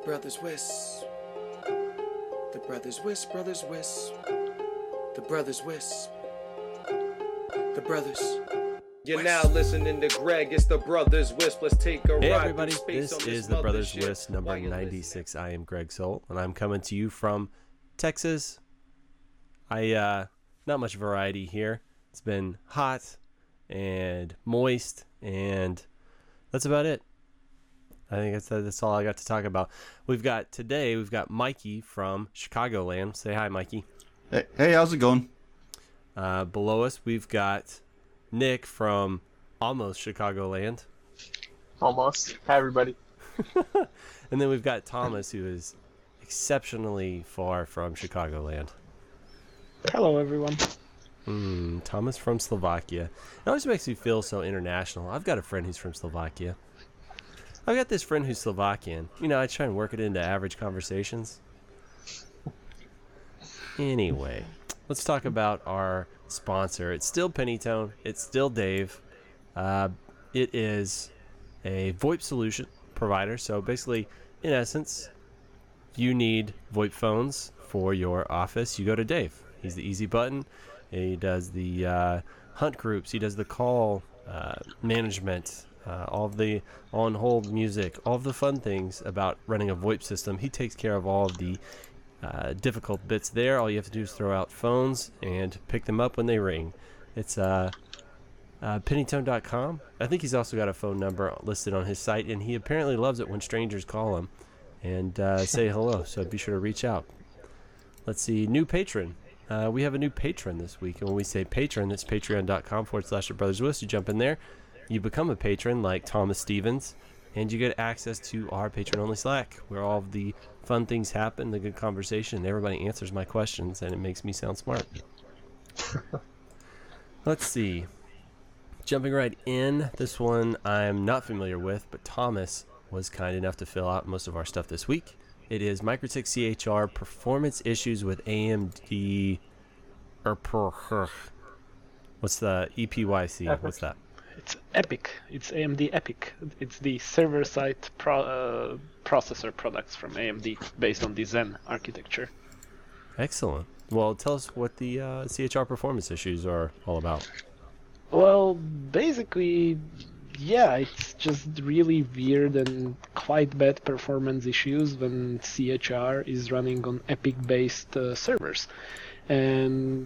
brothers Wisp. The brothers Wisp, brothers Wisp. The brothers Wisp. The brothers. You're now listening to Greg. It's the Brothers Wisp. Let's take a Hey ride everybody, through space this on is the Brothers mothership. Wisp number While you're 96. I am Greg Soul, and I'm coming to you from Texas. Not much variety here. It's been hot and moist, and that's about it. I think that's all I got to talk about. We've got Mikey from Chicagoland. Say hi, Mikey. Hey, how's it going? Below us, we've got Nick from almost Chicagoland. Almost. Hi, everybody. And then we've got Thomas, who is exceptionally far from Chicagoland. Hello, everyone. Thomas from Slovakia. It always makes me feel so international. I've got a friend who's from Slovakia. I've got this friend who's Slovakian. You know, I try and work it into average conversations. Anyway, let's talk about our sponsor. It's still Pennytone. It's still Dave. It is a VoIP solution provider. So basically, in essence, you need VoIP phones for your office. You go to Dave. He's the easy button. He does the hunt groups. He does the call management, all of the on-hold music, all of the fun things about running a VoIP system. He takes care of all of the difficult bits there. All you have to do is throw out phones and pick them up when they ring. It's pennytone.com. I think he's also got a phone number listed on his site, and he apparently loves it when strangers call him and say hello, so be sure to reach out. Let's see, new patron. We have a new patron this week, and when we say patron, that's patreon.com/brotherswisp. You jump in there, you become a patron like Thomas Stevens, and you get access to our patron-only Slack, where all of the fun things happen, the good conversation, and everybody answers my questions, and it makes me sound smart. Let's see. Jumping right in, this one I'm not familiar with, but Thomas was kind enough to fill out most of our stuff this week. It is MikroTik CHR performance issues with AMD. What's the EPYC? Epic. What's that? It's EPYC. It's AMD EPYC. It's the server-side processor products from AMD based on the Zen architecture. Excellent. Well, tell us what the CHR performance issues are all about. Well, basically, yeah, it's just really weird and quite bad performance issues when CHR is running on EPYC-based servers. And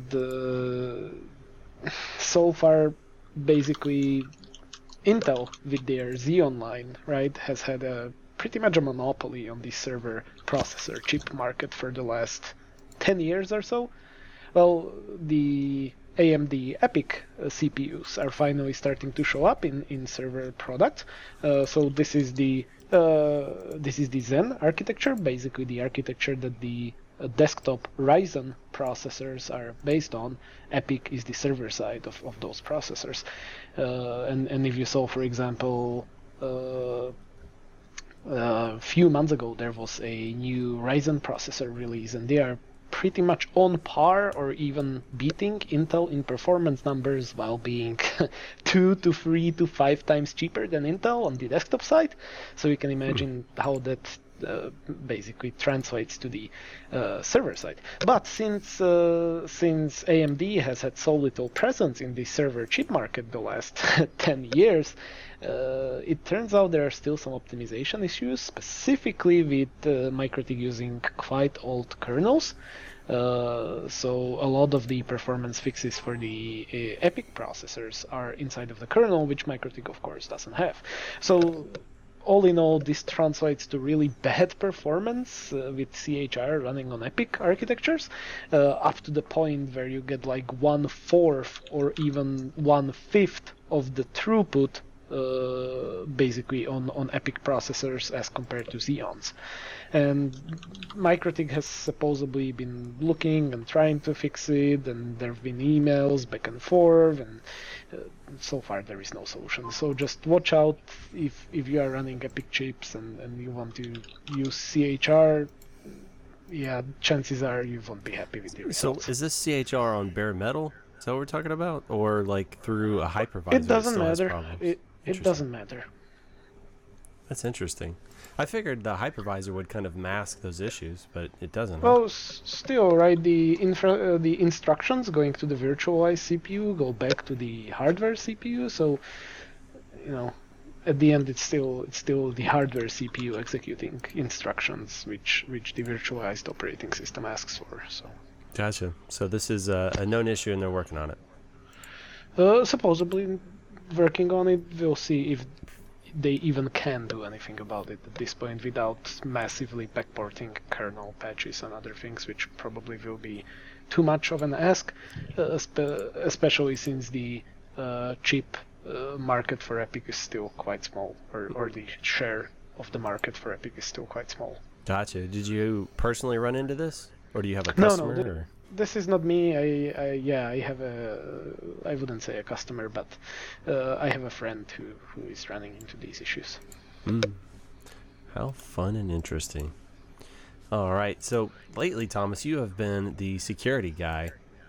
so far, basically, Intel with their Xeon line, right, has had pretty much a monopoly on the server processor chip market for the last 10 years or so. Well, the AMD EPYC CPUs are finally starting to show up in server products. So this is the Zen architecture, basically the architecture that the desktop Ryzen processors are based on. EPYC is the server side of those processors. And if you saw, for example, a few months ago there was a new Ryzen processor release, and they are pretty much on par or even beating Intel in performance numbers while being 2 to 3 to 5 times cheaper than Intel on the desktop side. So you can imagine how that basically translates to the server side. But since AMD has had so little presence in the server chip market the last 10 years, it turns out there are still some optimization issues, specifically with MikroTik using quite old kernels. So a lot of the performance fixes for the EPYC processors are inside of the kernel, which MikroTik of course doesn't have. So all in all, this translates to really bad performance with CHR running on EPYC architectures, up to the point where you get like 1/4 or even 1/5 of the throughput basically on EPYC processors as compared to Xeons. And MikroTik has supposedly been looking and trying to fix it, and there have been emails back and forth, and so far there is no solution. So just watch out if you are running EPYC chips and you want to use CHR. Yeah, chances are you won't be happy with the results. So is this CHR on bare metal? Is that what we're talking about? Or like through a hypervisor? It doesn't still has matter. problems? It doesn't matter. That's interesting. I figured the hypervisor would kind of mask those issues, but it doesn't. Well, still, right? The instructions going to the virtualized CPU go back to the hardware CPU. So, at the end, it's still the hardware CPU executing instructions, which the virtualized operating system asks for. So. Gotcha. So this is a known issue, and they're working on it. Supposedly working on it. We'll see if they even can do anything about it at this point without massively backporting kernel patches and other things, which probably will be too much of an ask, especially since the chip market for Epic is still quite small, or the share of the market for Epic is still quite small. Gotcha. Did you personally run into this, or do you have a customer? No. This is not me. I have I wouldn't say a customer, but I have a friend who is running into these issues. How fun and interesting. All right. So lately, Thomas, you have been the security guy.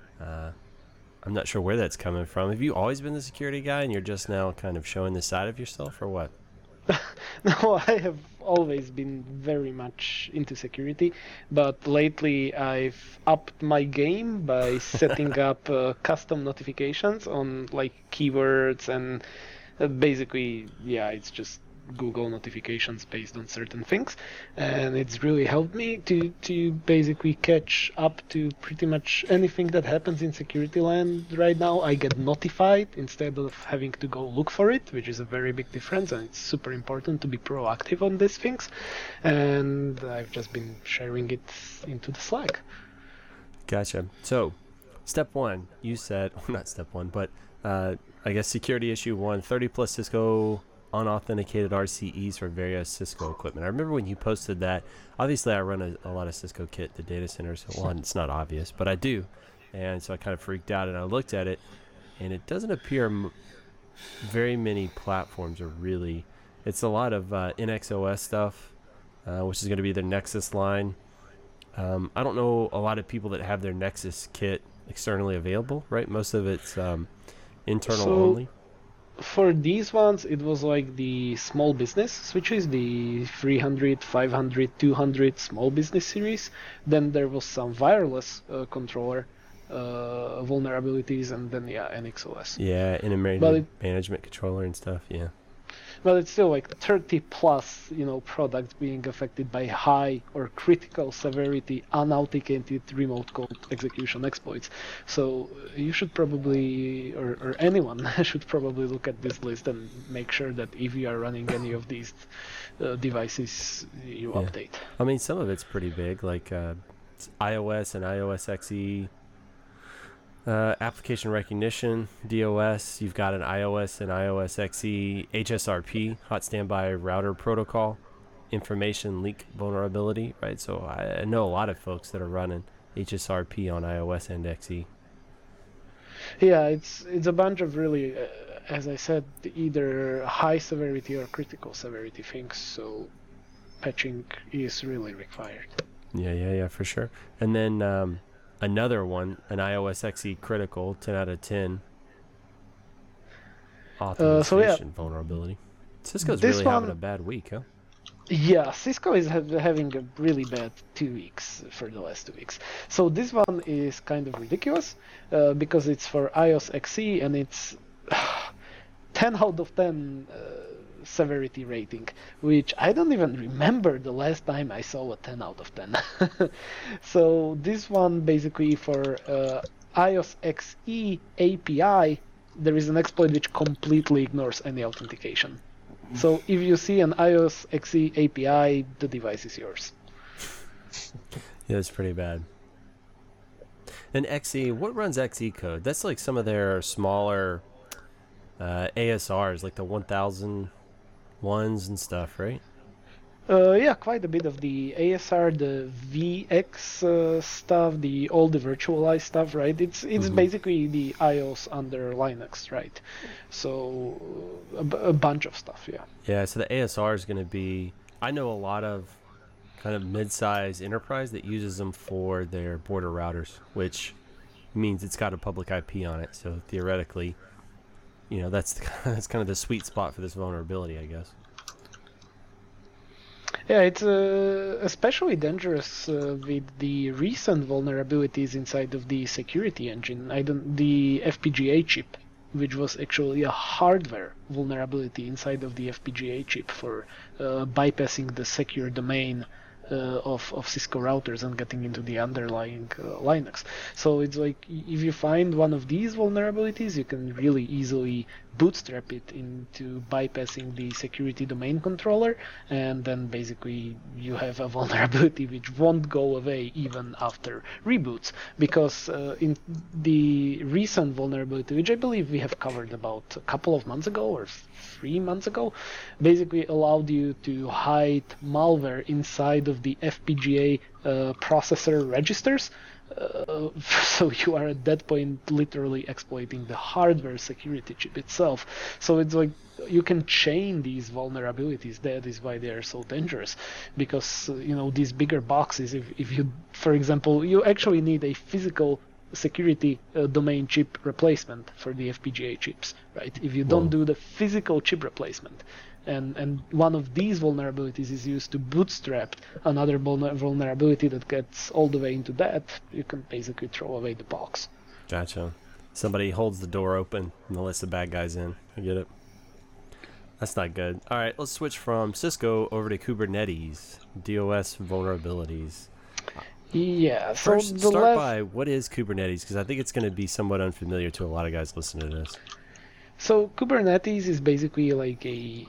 I'm not sure where that's coming from. Have you always been the security guy, and you're just now kind of showing the side of yourself, or what? No, I have always been very much into security, but lately I've upped my game by setting up custom notifications on like keywords and basically, it's just Google notifications based on certain things, and it's really helped me to basically catch up to pretty much anything that happens in security land right now. I get notified instead of having to go look for it, which is a very big difference, and it's super important to be proactive on these things, and I've just been sharing it into the Slack. Gotcha. So step one, you said, well, not step one, but I guess security issue 1, 30 plus Cisco unauthenticated RCEs for various Cisco equipment. I remember when you posted that. Obviously, I run a lot of Cisco kit to data centers. Well, it's not obvious, but I do. And so I kind of freaked out, and I looked at it, and it doesn't appear very many platforms are really... It's a lot of NXOS stuff, which is going to be their Nexus line. I don't know a lot of people that have their Nexus kit externally available, right? Most of it's internal only. For these ones, it was like the small business switches, the 300, 500, 200 small business series. Then there was some wireless controller vulnerabilities, and then NXOS. Yeah, management controller and stuff. Yeah. But it's still like 30 plus, products being affected by high or critical severity unauthenticated remote code execution exploits. So you should probably, or anyone should probably look at this list and make sure that if you are running any of these devices, you update. I mean, some of it's pretty big, like iOS and iOS XE. Application recognition, DOS, you've got an iOS and iOS XE, HSRP, hot standby router protocol, information leak vulnerability, right? So I know a lot of folks that are running HSRP on iOS and XE. Yeah, it's a bunch of really, as I said, either high severity or critical severity things, so patching is really required. Yeah, for sure. And then another one, an iOS XE critical, 10 out of 10. Authorization vulnerability. Cisco's really having a bad week, huh? Yeah, Cisco is having a really bad 2 weeks for the last 2 weeks. So this one is kind of ridiculous because it's for iOS XE and it's 10 out of 10 severity rating, which I don't even remember the last time I saw a 10 out of 10. So this one basically for iOS XE API, there is an exploit which completely ignores any authentication. So if you see an iOS XE API, the device is yours. Yeah, it's pretty bad. And XE, what runs XE code? That's like some of their smaller ASRs, like the 1000 ones and stuff, right? Yeah, quite a bit of the ASR, the VX stuff, all the virtualized stuff, right? It's basically the iOS under Linux, right? So a bunch of stuff, yeah. Yeah, so the ASR is going to be... I know a lot of kind of mid-size enterprise that uses them for their border routers, which means it's got a public IP on it. So theoretically, that's kind of the sweet spot for this vulnerability, I guess. Yeah, it's especially dangerous with the recent vulnerabilities inside of the security engine. The FPGA chip, which was actually a hardware vulnerability inside of the FPGA chip for bypassing the secure domain of Cisco routers and getting into the underlying Linux. So it's like if you find one of these vulnerabilities, you can really easily bootstrap it into bypassing the security domain controller, and then basically you have a vulnerability which won't go away even after reboots, because in the recent vulnerability, which I believe we have covered about a couple of months ago or 3 months ago, basically allowed you to hide malware inside of the FPGA processor registers. So you are at that point literally exploiting the hardware security chip itself. So it's like you can chain these vulnerabilities. That is why they are so dangerous, because these bigger boxes, if you, for example, you actually need a physical security domain chip replacement for the FPGA chips, right? If you don't do the physical chip replacement, and one of these vulnerabilities is used to bootstrap another vulnerability that gets all the way into that, you can basically throw away the box. Gotcha. Somebody holds the door open and lets the bad guys in. I get it. That's not good. All right, let's switch from Cisco over to Kubernetes, DOS vulnerabilities. Yeah, so First, start by what is Kubernetes, because I think it's going to be somewhat unfamiliar to a lot of guys listening to this. So Kubernetes is basically like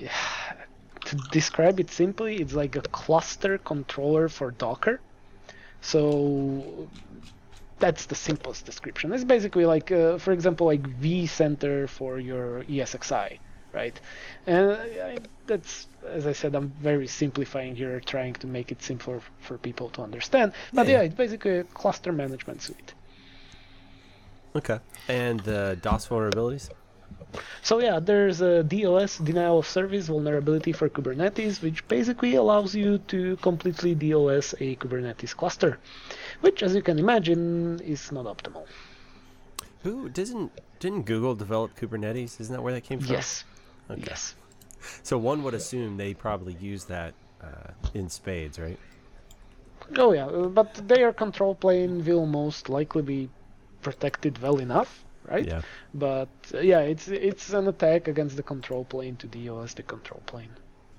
to describe it simply, it's like a cluster controller for Docker. So that's the simplest description. It's basically like, for example, like vCenter for your ESXi, right? And that's, as I said, I'm very simplifying here, trying to make it simpler for people to understand. But yeah, it's basically a cluster management suite. Okay. And the DOS vulnerabilities? So yeah, there's a DOS, denial of service vulnerability for Kubernetes, which basically allows you to completely DOS a Kubernetes cluster, which, as you can imagine, is not optimal. Who didn't Google develop Kubernetes? Isn't that where that came from? Yes. Okay. Yes. So one would assume they probably use that in spades, right? Oh yeah, but their control plane will most likely be protected well enough, right? Yeah. But yeah, it's an attack against the control plane to DOS the control plane.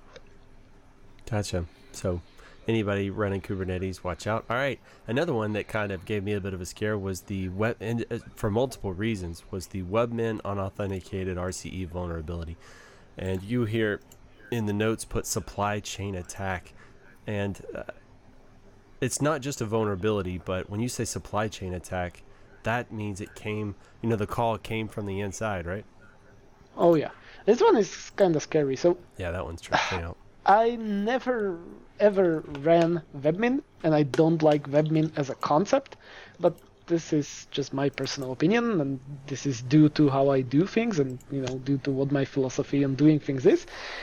Gotcha. So anybody running Kubernetes, watch out. All right. Another one that kind of gave me a bit of a scare was the web, and for multiple reasons, was the Webmin unauthenticated RCE vulnerability. And you here in the notes put supply chain attack, and it's not just a vulnerability, but when you say supply chain attack, that means it came, the call came from the inside, right? Oh yeah, this one is kind of scary. So yeah, that one's tripping out. I never ever ran Webmin, and I don't like Webmin as a concept, but this is just my personal opinion, and this is due to how I do things, and due to what my philosophy on doing things is.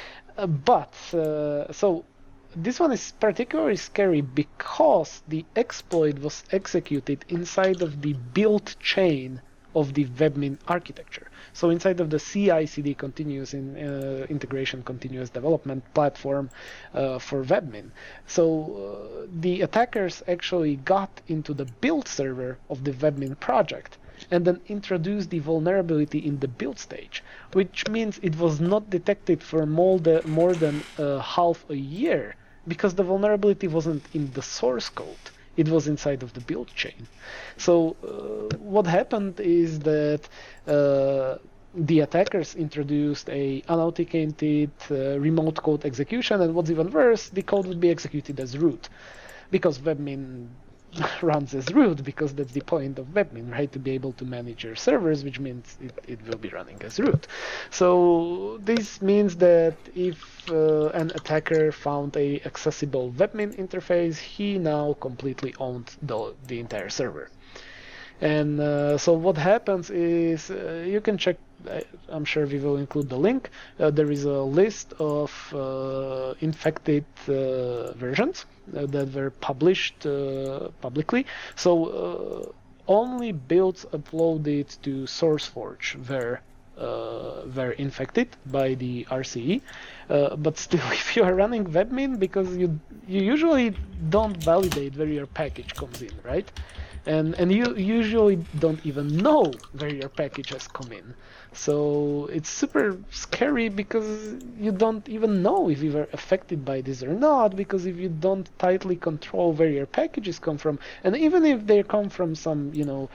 So this one is particularly scary because the exploit was executed inside of the build chain of the Webmin architecture. So inside of the CI/CD continuous integration, continuous development platform for Webmin. So the attackers actually got into the build server of the Webmin project and then introduced the vulnerability in the build stage, which means it was not detected for more than half a year, because the vulnerability wasn't in the source code. It was inside of the build chain. So what happened is that the attackers introduced a unauthenticated remote code execution, and what's even worse, the code would be executed as root, because Webmin runs as root, because that's the point of Webmin, right? To be able to manage your servers, which means it will be running as root. So this means that if an attacker found a accessible Webmin interface, he now completely owned the entire server. And so what happens is you can check, I'm sure we will include the link, there is a list of infected versions that were published publicly. So only builds uploaded to SourceForge were were infected by the RCE. But still, if you are running webmin, because you usually don't validate where your package comes in, right? And you usually don't even know where your package has come in. So it's super scary because you don't even know if you were affected by this or not, because if you don't tightly control where your packages come from, and even if they come from some,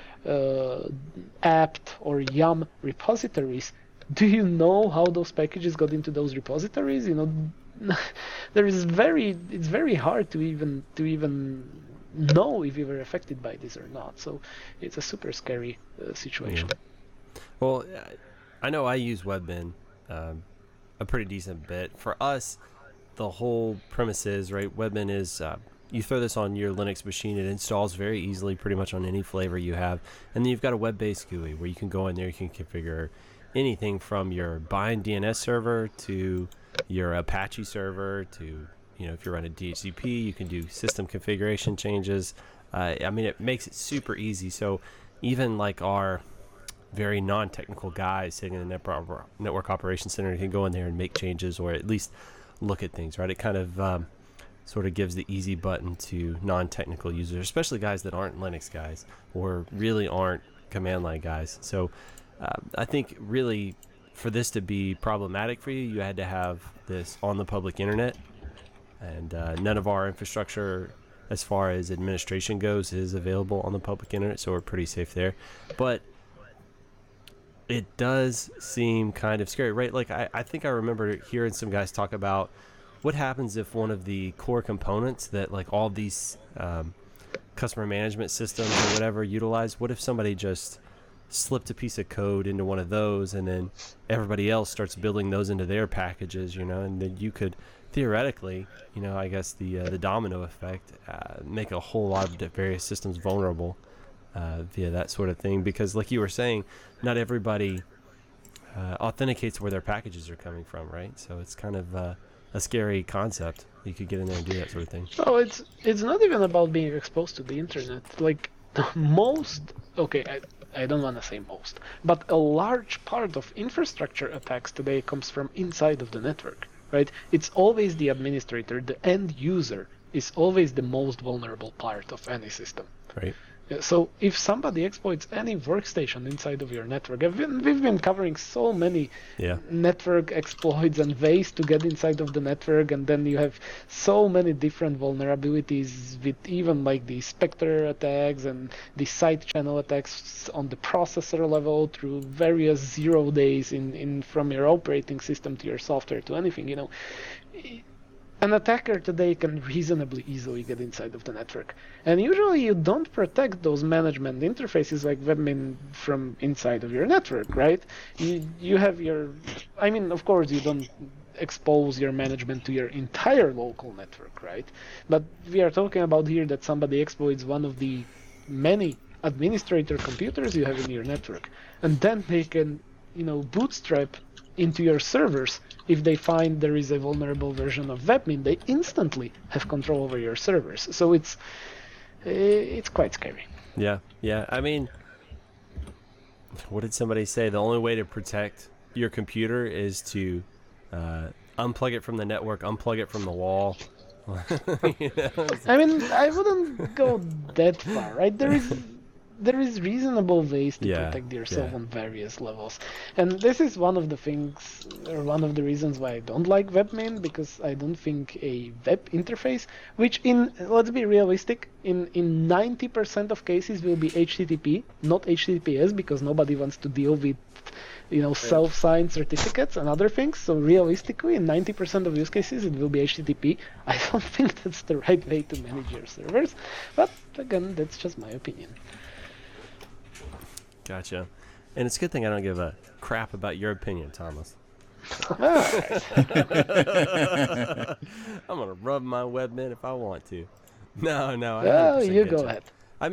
apt or yum repositories, do you know how those packages got into those repositories? It's very hard to even know if you were affected by this or not. So it's a super scary situation. Yeah. Well, I know I use Webmin a pretty decent bit. For us, the whole premise is, right, Webmin is you throw this on your Linux machine, it installs very easily pretty much on any flavor you have, and then you've got a web-based GUI where you can go in there, you can configure anything from your bind DNS server to your Apache server to, if you're running DHCP, you can do system configuration changes. It makes it super easy. So even like our very non-technical guys sitting in the network operations center can go in there and make changes or at least look at things, right? It kind of sort of gives the easy button to non-technical users, especially guys that aren't Linux guys or really aren't command line guys. So I think really for this to be problematic for you, you had to have this on the public internet, and none of our infrastructure as far as administration goes is available on the public internet, so we're pretty safe there. But it does seem kind of scary, right? Like I think I remember hearing some guys talk about what happens if one of the core components that like all these customer management systems or whatever utilize, what if somebody just slipped a piece of code into one of those and then everybody else starts building those into their packages, and then you could theoretically, I guess the domino effect, make a whole lot of various systems vulnerable via that sort of thing, because like you were saying, not everybody authenticates where their packages are coming from, right? So it's kind of a scary concept. You could get in there and do that sort of thing. Oh, it's not even about being exposed to the internet. Like I don't want to say most, but a large part of infrastructure attacks today comes from inside of the network, right? It's always the administrator, the end user is always the most vulnerable part of any system. Right. So if somebody exploits any workstation inside of your network, we've been covering so many network exploits and ways to get inside of the network, and then you have so many different vulnerabilities with even like the Spectre attacks and the side channel attacks on the processor level through various 0 days in from your operating system to your software to anything, An attacker today can reasonably easily get inside of the network. And usually you don't protect those management interfaces like webmin from inside of your network, right? You have of course you don't expose your management to your entire local network, right? But we are talking about here that somebody exploits one of the many administrator computers you have in your network. And then they can, bootstrap into your servers. If they find there is a vulnerable version of webmin, they instantly have control over your servers. So it's quite scary. Yeah. What did somebody say? The only way to protect your computer is to unplug it from the network, unplug it from the wall. I wouldn't go that far, right? There is reasonable ways to protect yourself on various levels. And this is one of the things, or one of the reasons why I don't like webmin, because I don't think a web interface, which let's be realistic, in 90% of cases will be HTTP, not HTTPS, because nobody wants to deal with self-signed certificates and other things. So realistically, in 90% of use cases, it will be HTTP. I don't think that's the right way to manage your servers. But again, that's just my opinion. Gotcha. And it's a good thing I don't give a crap about your opinion, Thomas. I'm going to rub my webmin if I want to. No. You go ahead.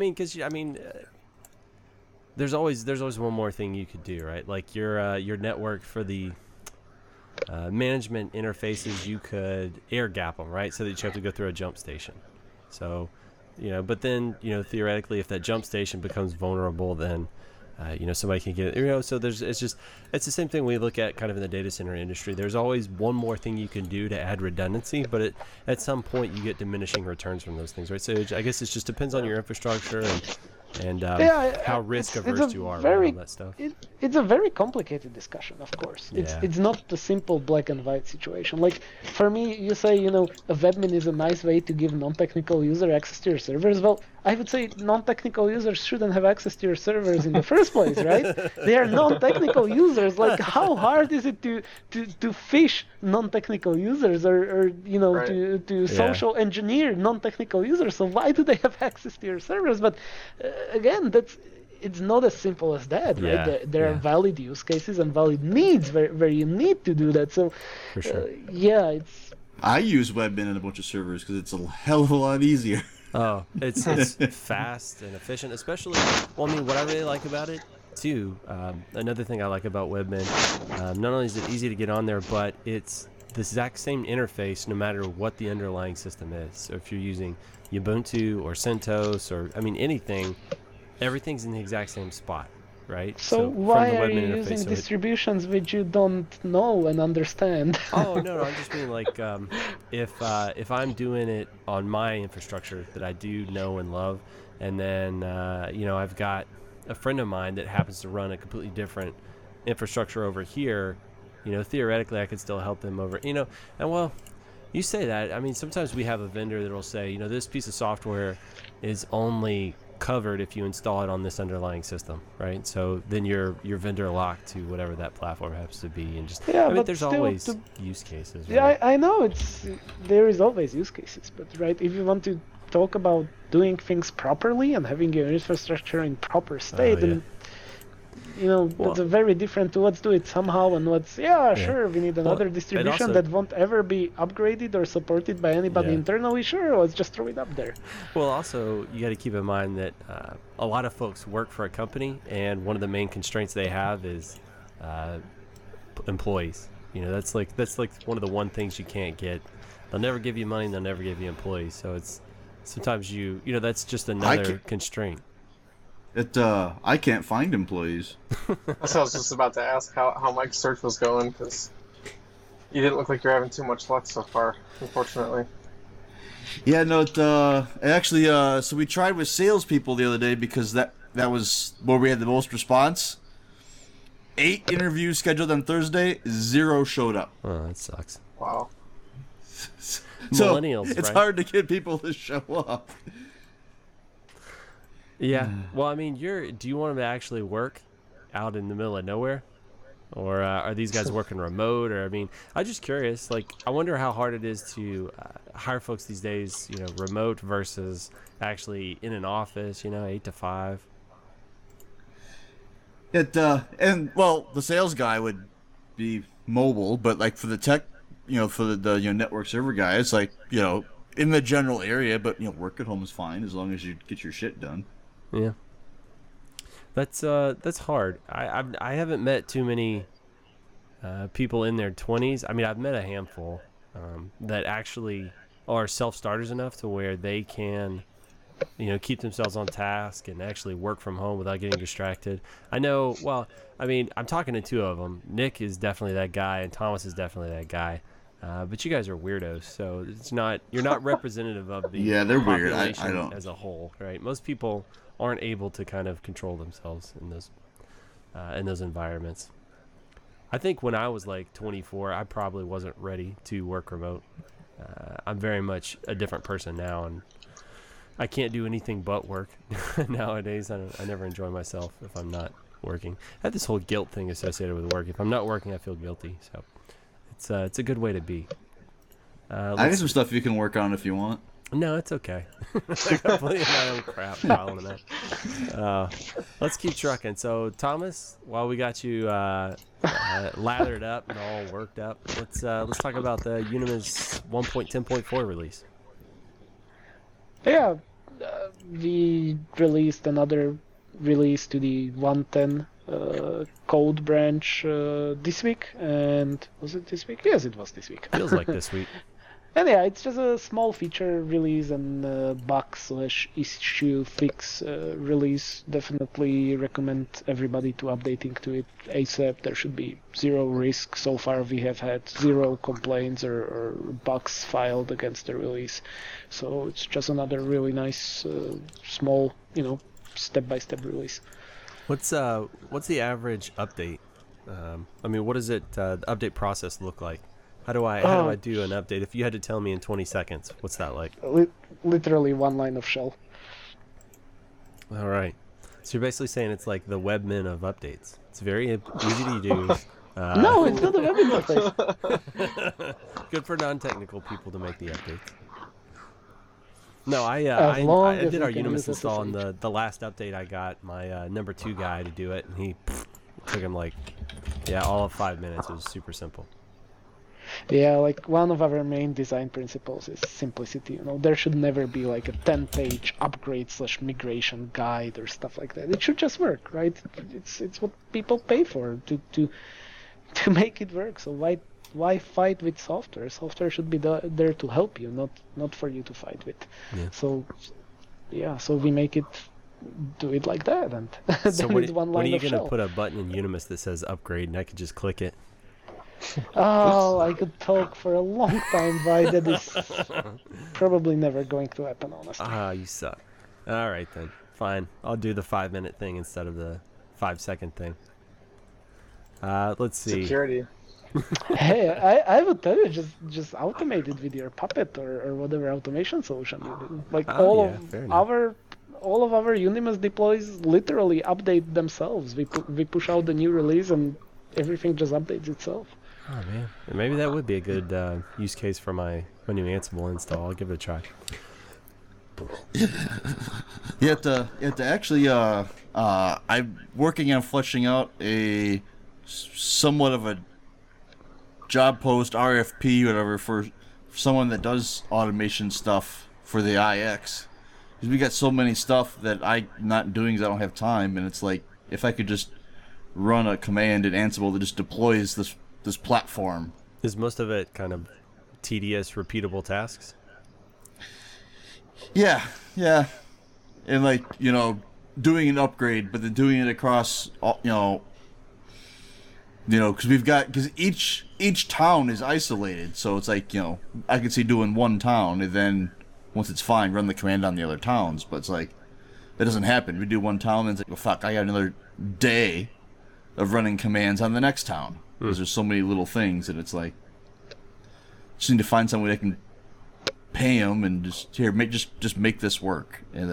There's always one more thing you could do, right? Like your network for the management interfaces, you could air gap them, right? So that you have to go through a jump station. So, but then, theoretically, if that jump station becomes vulnerable, then somebody can get it. So it's the same thing we look at kind of in the data center industry. There's always one more thing you can do to add redundancy, but at some point you get diminishing returns from those things, right? So I guess it just depends on your infrastructure and how risk averse you are around that stuff. It's a very complicated discussion, of course. It's not a simple black and white situation. Like for me, you say a webmin is a nice way to give non-technical user access to your servers. Well, I would say non-technical users shouldn't have access to your servers in the first place, right? They are non-technical users. Like how hard is it to fish non-technical users or to social engineer non-technical users? So why do they have access to your servers? But again, it's not as simple as that, right? There are valid use cases and valid needs where you need to do that. So, for sure. It's. I use Webmin on a bunch of servers because it's a hell of a lot easier. Oh, it's fast and efficient, especially. Well, I mean, what I really like about it too. Another thing I like about Webmin, not only is it easy to get on there, but it's the exact same interface no matter what the underlying system is. So if you're using Ubuntu or CentOS or anything, everything's in the exact same spot, right? So why are you using distributions which you don't know and understand? Oh no, I'm just being like, if I'm doing it on my infrastructure that I do know and love, and then I've got a friend of mine that happens to run a completely different infrastructure over here, theoretically I could still help them over, and well, you say that. I mean, sometimes we have a vendor that will say, this piece of software is only covered if you install it on this underlying system, right? So then you're vendor locked to whatever that platform happens to be, and just but there's always use cases. Right? Yeah, I know there is always use cases, but right, if you want to talk about doing things properly and having your infrastructure in proper state, and that's a very different to let's do it somehow and sure, we need another distribution that won't ever be upgraded or supported by anybody internally. Sure, let's just throw it up there. Well, also, you got to keep in mind that a lot of folks work for a company, and one of the main constraints they have is employees. That's like one of the one things you can't get. They'll never give you money, and they'll never give you employees. So it's sometimes that's just another constraint. I can't find employees. That's what I was just about to ask how Mike's search was going, because you didn't look like you're having too much luck so far, unfortunately. Yeah, no, actually, so we tried with salespeople the other day because that was where we had the most response. 8 interviews scheduled on Thursday, 0 showed up. Oh, that sucks. Wow. So Millennials, it's right? hard to get people to show up. Yeah. Well, I mean, do you want them to actually work out in the middle of nowhere? Or are these guys working remote? Or, I'm just curious. Like, I wonder how hard it is to hire folks these days, remote versus actually in an office, 8 to 5. The sales guy would be mobile, but like for the tech, for the network server guy, it's like, in the general area, but work at home is fine as long as you get your shit done. Yeah, that's hard. I haven't met too many people in their 20s. I've met a handful that actually are self-starters enough to where they can, keep themselves on task and actually work from home without getting distracted. I know. Well, I'm talking to 2 of them. Nick is definitely that guy, and Thomas is definitely that guy. But you guys are weirdos, so you're not representative of the they're weird. I population don't. as a whole, right? Most people aren't able to kind of control themselves in those environments. I think when I was like 24, I probably wasn't ready to work remote. I'm very much a different person now, and I can't do anything but work nowadays. I never enjoy myself if I'm not working. I have this whole guilt thing associated with work. If I'm not working, I feel guilty. So it's a good way to be. I got some stuff you can work on if you want. No, it's okay. I got plenty of my own crap piling in that. Let's keep trucking. So, Thomas, while we got you lathered up and all worked up, let's talk about the Unimis 1.10.4 release. Yeah, we released another release to the 110 code branch this week, and was it this week? Yes, it was this week. Feels like this week. And yeah, it's just a small feature release and bug/issue fix release. Definitely recommend everybody to updating to it ASAP. There should be zero risk. So far we have had 0 complaints or bugs filed against the release. So it's just another really nice small, step-by-step release. What's the average update? I mean, what does the update process look like? How do I do an update? If you had to tell me in 20 seconds, what's that like? Literally one line of shell. All right. So you're basically saying it's like the Webmin of updates. It's very easy to use. No, it's not a web interface. Good for non-technical people to make the updates. No, I as did we our can use Unimus install on SSH. the last update. I got my number 2 guy to do it, and he took him all of 5 minutes. It was super simple. Yeah, like one of our main design principles is simplicity. There should never be like a 10-page upgrade/migration guide or stuff like that. It should just work, right? It's what people pay for to make it work. So why fight with software? Software should be there to help you, not for you to fight with. Yeah. So we make it do it like that, and So then it's one when line are you of going to shell. put a button in Unimus that says upgrade, and I could just click it? Oh, I could talk for a long time why that is probably never going to happen, honestly. Ah, you suck. All right then, fine. I'll do the 5-minute thing instead of the 5-second thing. Let's see. Security. Hey, I would tell you, just automate it with your Puppet or whatever automation solution you do. Like fair enough. all of our Unimus deploys literally update themselves. We push out the new release and everything just updates itself. Oh man, maybe that would be a good use case for my new Ansible install. I'll give it a try. You have to actually. I'm working on fleshing out a somewhat of a job post, RFP, whatever, for someone that does automation stuff for the IX. Because we got so many stuff that I'm not doing because I don't have time, and it's like if I could just run a command in Ansible that just deploys this platform. Is most of it kind of tedious, repeatable tasks? Yeah, and doing an upgrade, but then doing it across, because each town is isolated, so it's like I could see doing one town, and then once it's fine, run the command on the other towns. But it's like that doesn't happen. We do one town, and it's like, well, fuck, I got another day of running commands on the next town because there's so many little things, and it's like just need to find someone that can pay them and just make this work, and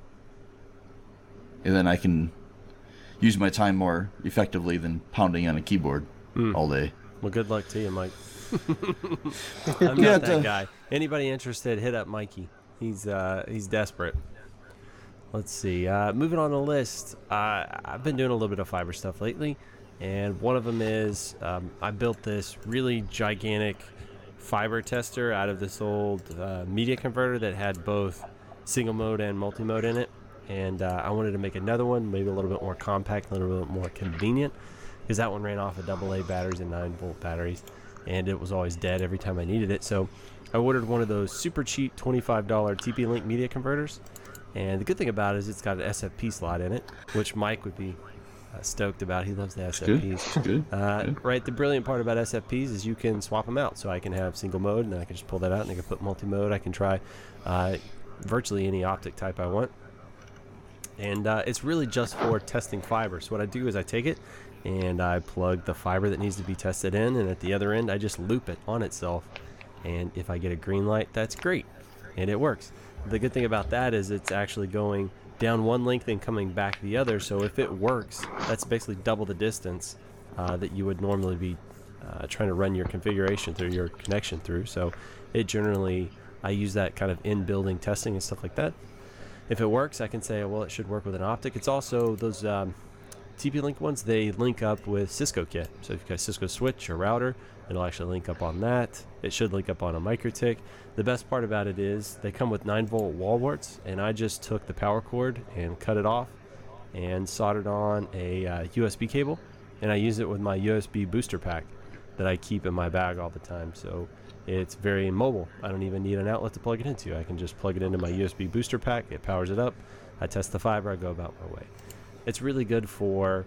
then I can use my time more effectively than pounding on a keyboard all day. Well, good luck to you, Mike. I'm not that guy. Anybody interested, hit up Mikey. He's desperate. Let's see. Moving on the list, I've been doing a little bit of fiber stuff lately, and one of them is I built this really gigantic fiber tester out of this old media converter that had both single mode and multi-mode in it, and I wanted to make another one, maybe a little bit more compact, a little bit more convenient, because that one ran off of AA batteries and 9-volt batteries, and it was always dead every time I needed it. So I ordered one of those super cheap $25 TP-Link media converters, and the good thing about it is it's got an SFP slot in it, which Mike would be stoked about. He loves the SFPs. Good. Right, the brilliant part about SFPs is you can swap them out. So I can have single mode, and then I can just pull that out, and I can put multi-mode. I can try virtually any optic type I want. And it's really just for testing fiber. So what I do is I take it, and I plug the fiber that needs to be tested in, and at the other end, I just loop it on itself. And if I get a green light, that's great, and it works. The good thing about that is it's actually going down one length and coming back the other, so if it works, that's basically double the distance that you would normally be trying to run your configuration through, your connection through. So it generally, I use that kind of in-building testing and stuff like that. If it works, I can say, well, it should work with an optic. It's also those TP-Link ones, they link up with Cisco kit. So if you've got a Cisco switch or router, it'll actually link up on that. It should link up on a MikroTik. The best part about it is they come with 9-volt wall warts, and I just took the power cord and cut it off and soldered on a USB cable, and I use it with my USB booster pack that I keep in my bag all the time. So It's very mobile. I don't even need an outlet to plug it into. I can just plug it into my USB booster pack. It powers it up. I test the fiber. I go about my way. It's really good for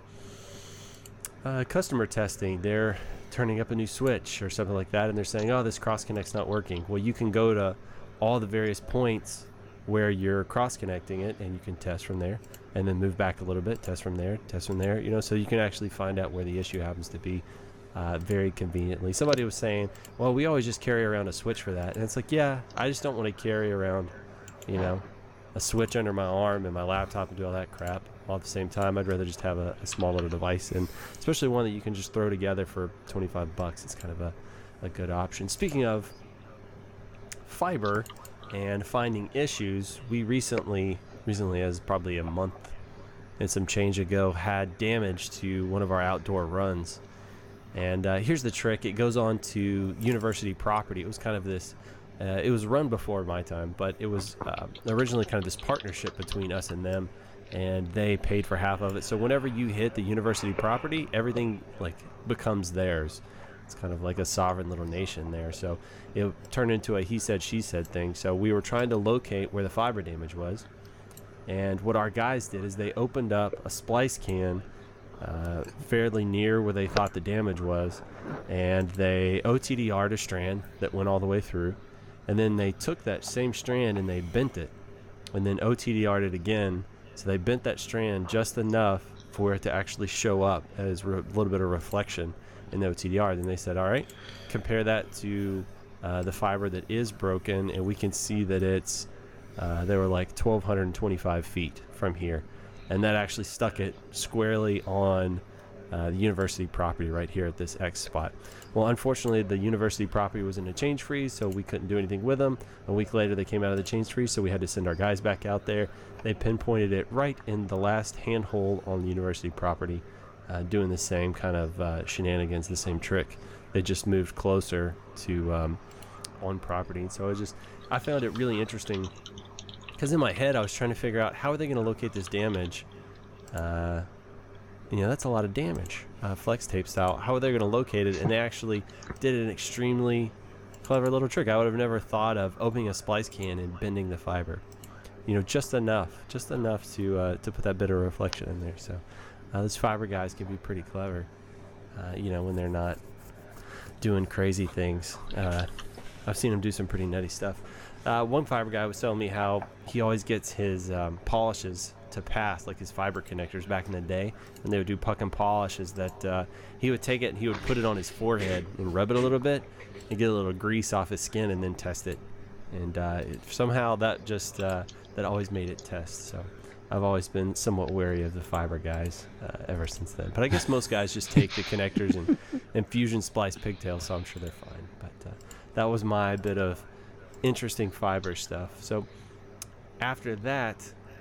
customer testing. They're turning up a new switch or something like that, and they're saying, oh, this cross connect's not working. Well, you can go to all the various points where you're cross connecting it, and you can test from there, and then move back a little bit, test from there, so you can actually find out where the issue happens to be very conveniently. Somebody was saying, well, we always just carry around a switch for that, and it's like, yeah, I just don't want to carry around a switch under my arm and my laptop and do all that crap all at the same time. I'd rather just have a small little device, and especially one that you can just throw together for $25. It's kind of a good option. Speaking of fiber and finding issues, we recently as probably a month and some change ago, had damage to one of our outdoor runs. And here's the trick. It goes on to university property. It was kind of this it was run before my time, but it was originally kind of this partnership between us and them, and they paid for half of it. So whenever you hit the university property, everything becomes theirs. It's kind of like a sovereign little nation there. So it turned into a he said, she said thing. So we were trying to locate where the fiber damage was. And what our guys did is they opened up a splice can fairly near where they thought the damage was. And they OTDR'd a strand that went all the way through. And then they took that same strand and they bent it. And then OTDR'd it again. So they bent that strand just enough for it to actually show up as a little bit of reflection in the OTDR. Then they said, all right, compare that to the fiber that is broken, and we can see that it's they were like 1,225 feet from here, and that actually stuck it squarely on the university property right here at this X spot. Well, unfortunately, the university property was in a change freeze, so we couldn't do anything with them. A week later, they came out of the change freeze, so we had to send our guys back out there. They pinpointed it right in the last handhole on the university property, doing the same kind of shenanigans, the same trick. They just moved closer to on property. And so I found it really interesting, because in my head I was trying to figure out how are they going to locate this damage. That's a lot of damage, flex tape style. How are they going to locate it? And they actually did an extremely clever little trick. I would have never thought of opening a splice can and bending the fiber. Just enough to put that bit of reflection in there. So those fiber guys can be pretty clever, when they're not doing crazy things. I've seen them do some pretty nutty stuff. One fiber guy was telling me how he always gets his polishes to pass, like his fiber connectors back in the day, and they would do puck and polishes that he would take it and he would put it on his forehead and rub it a little bit and get a little grease off his skin and then test it. And somehow that just that always made it test. So I've always been somewhat wary of the fiber guys ever since then. But I guess most guys just take the connectors and fusion splice pigtails, so I'm sure they're fine. But that was my bit of interesting fiber stuff. So after that,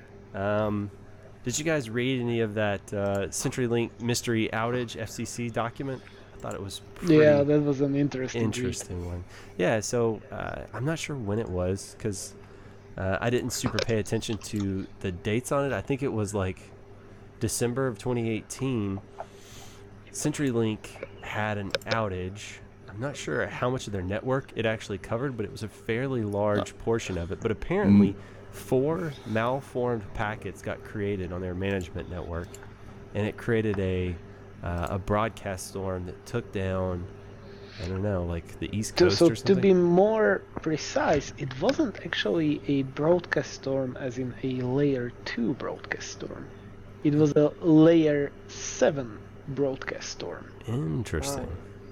did you guys read any of that CenturyLink mystery outage FCC document? I thought it was pretty that was an interesting one. Yeah, so I'm not sure when it was, because I didn't super pay attention to the dates on it. I think it was like December of 2018. CenturyLink had an outage. I'm not sure how much of their network it actually covered, but it was a fairly large portion of it. But apparently 4 malformed packets got created on their management network, and it created a broadcast storm that took down, I don't know, like the East Coast or something. To be more precise, it wasn't actually a broadcast storm as in a layer 2 broadcast storm. It was a layer 7 broadcast storm. Interesting.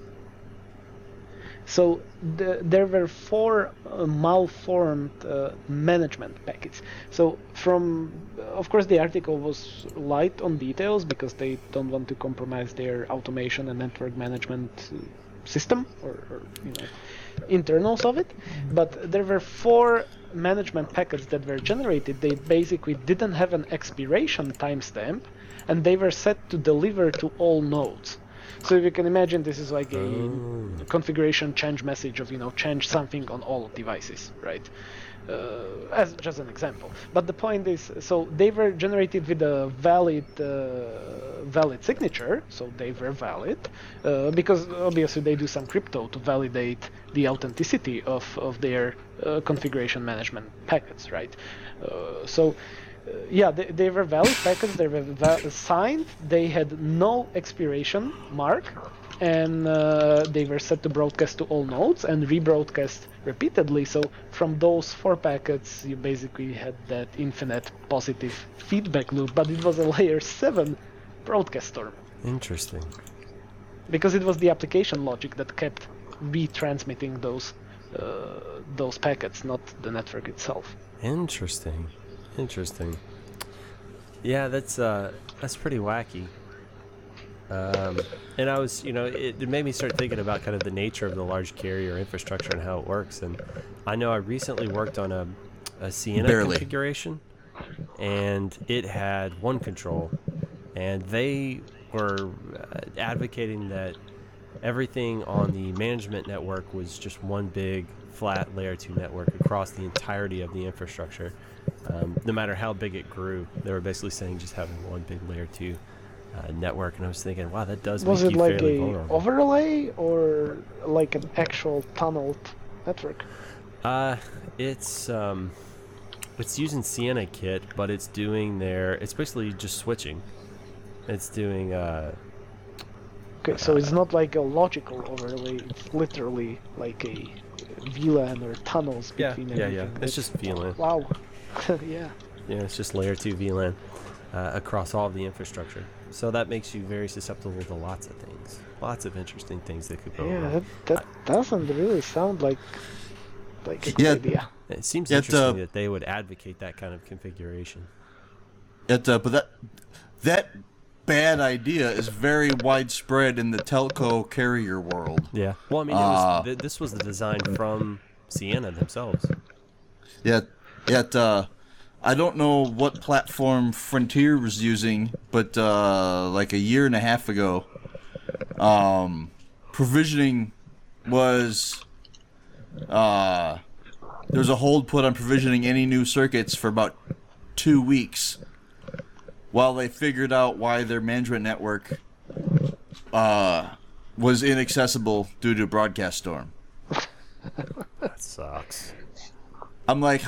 So there were 4 malformed management packets. So of course the article was light on details because they don't want to compromise their automation and network management system or internals of it. But there were 4 management packets that were generated. They basically didn't have an expiration timestamp, and they were set to deliver to all nodes. So if you can imagine, this is like a configuration change message of, change something on all devices, right? as just an example. But the point is, so they were generated with a valid signature, so they were valid, because obviously they do some crypto to validate the authenticity of their configuration management packets, right? Yeah, they were valid packets, they were signed, they had no expiration mark, and they were set to broadcast to all nodes and rebroadcast repeatedly. So from those 4 packets, you basically had that infinite positive feedback loop, but it was a layer 7 broadcast storm. Interesting. Because it was the application logic that kept retransmitting those packets, not the network itself. Interesting. Yeah, that's pretty wacky. And I was, it made me start thinking about kind of the nature of the large carrier infrastructure and how it works. And I know I recently worked on a Ciena configuration, and it had one control, and they were advocating that everything on the management network was just one big flat layer 2 network across the entirety of the infrastructure. No matter how big it grew, they were basically saying just having one big layer 2 network, and I was thinking, wow, that does was make it you like fairly a vulnerable. overlay or like an actual tunneled network? It's using Ciena Kit, but it's doing it's basically just switching. It's doing Okay, so it's not like a logical overlay, it's literally like a VLAN or tunnels between everything. Yeah. It's just VLAN. Wow. Yeah. Yeah, it's just layer 2 VLAN across all of the infrastructure. So that makes you very susceptible to lots of things. Lots of interesting things that could go wrong. Yeah, that doesn't really sound like a good idea. It seems interesting that they would advocate that kind of configuration. But that bad idea is very widespread in the telco carrier world. Yeah. Well, I mean, this was the design from Ciena themselves. Yet, I don't know what platform Frontier was using, but like a year and a half ago, provisioning was there was a hold put on provisioning any new circuits for about 2 weeks, while they figured out why their management network was inaccessible due to a broadcast storm. That sucks. I'm like,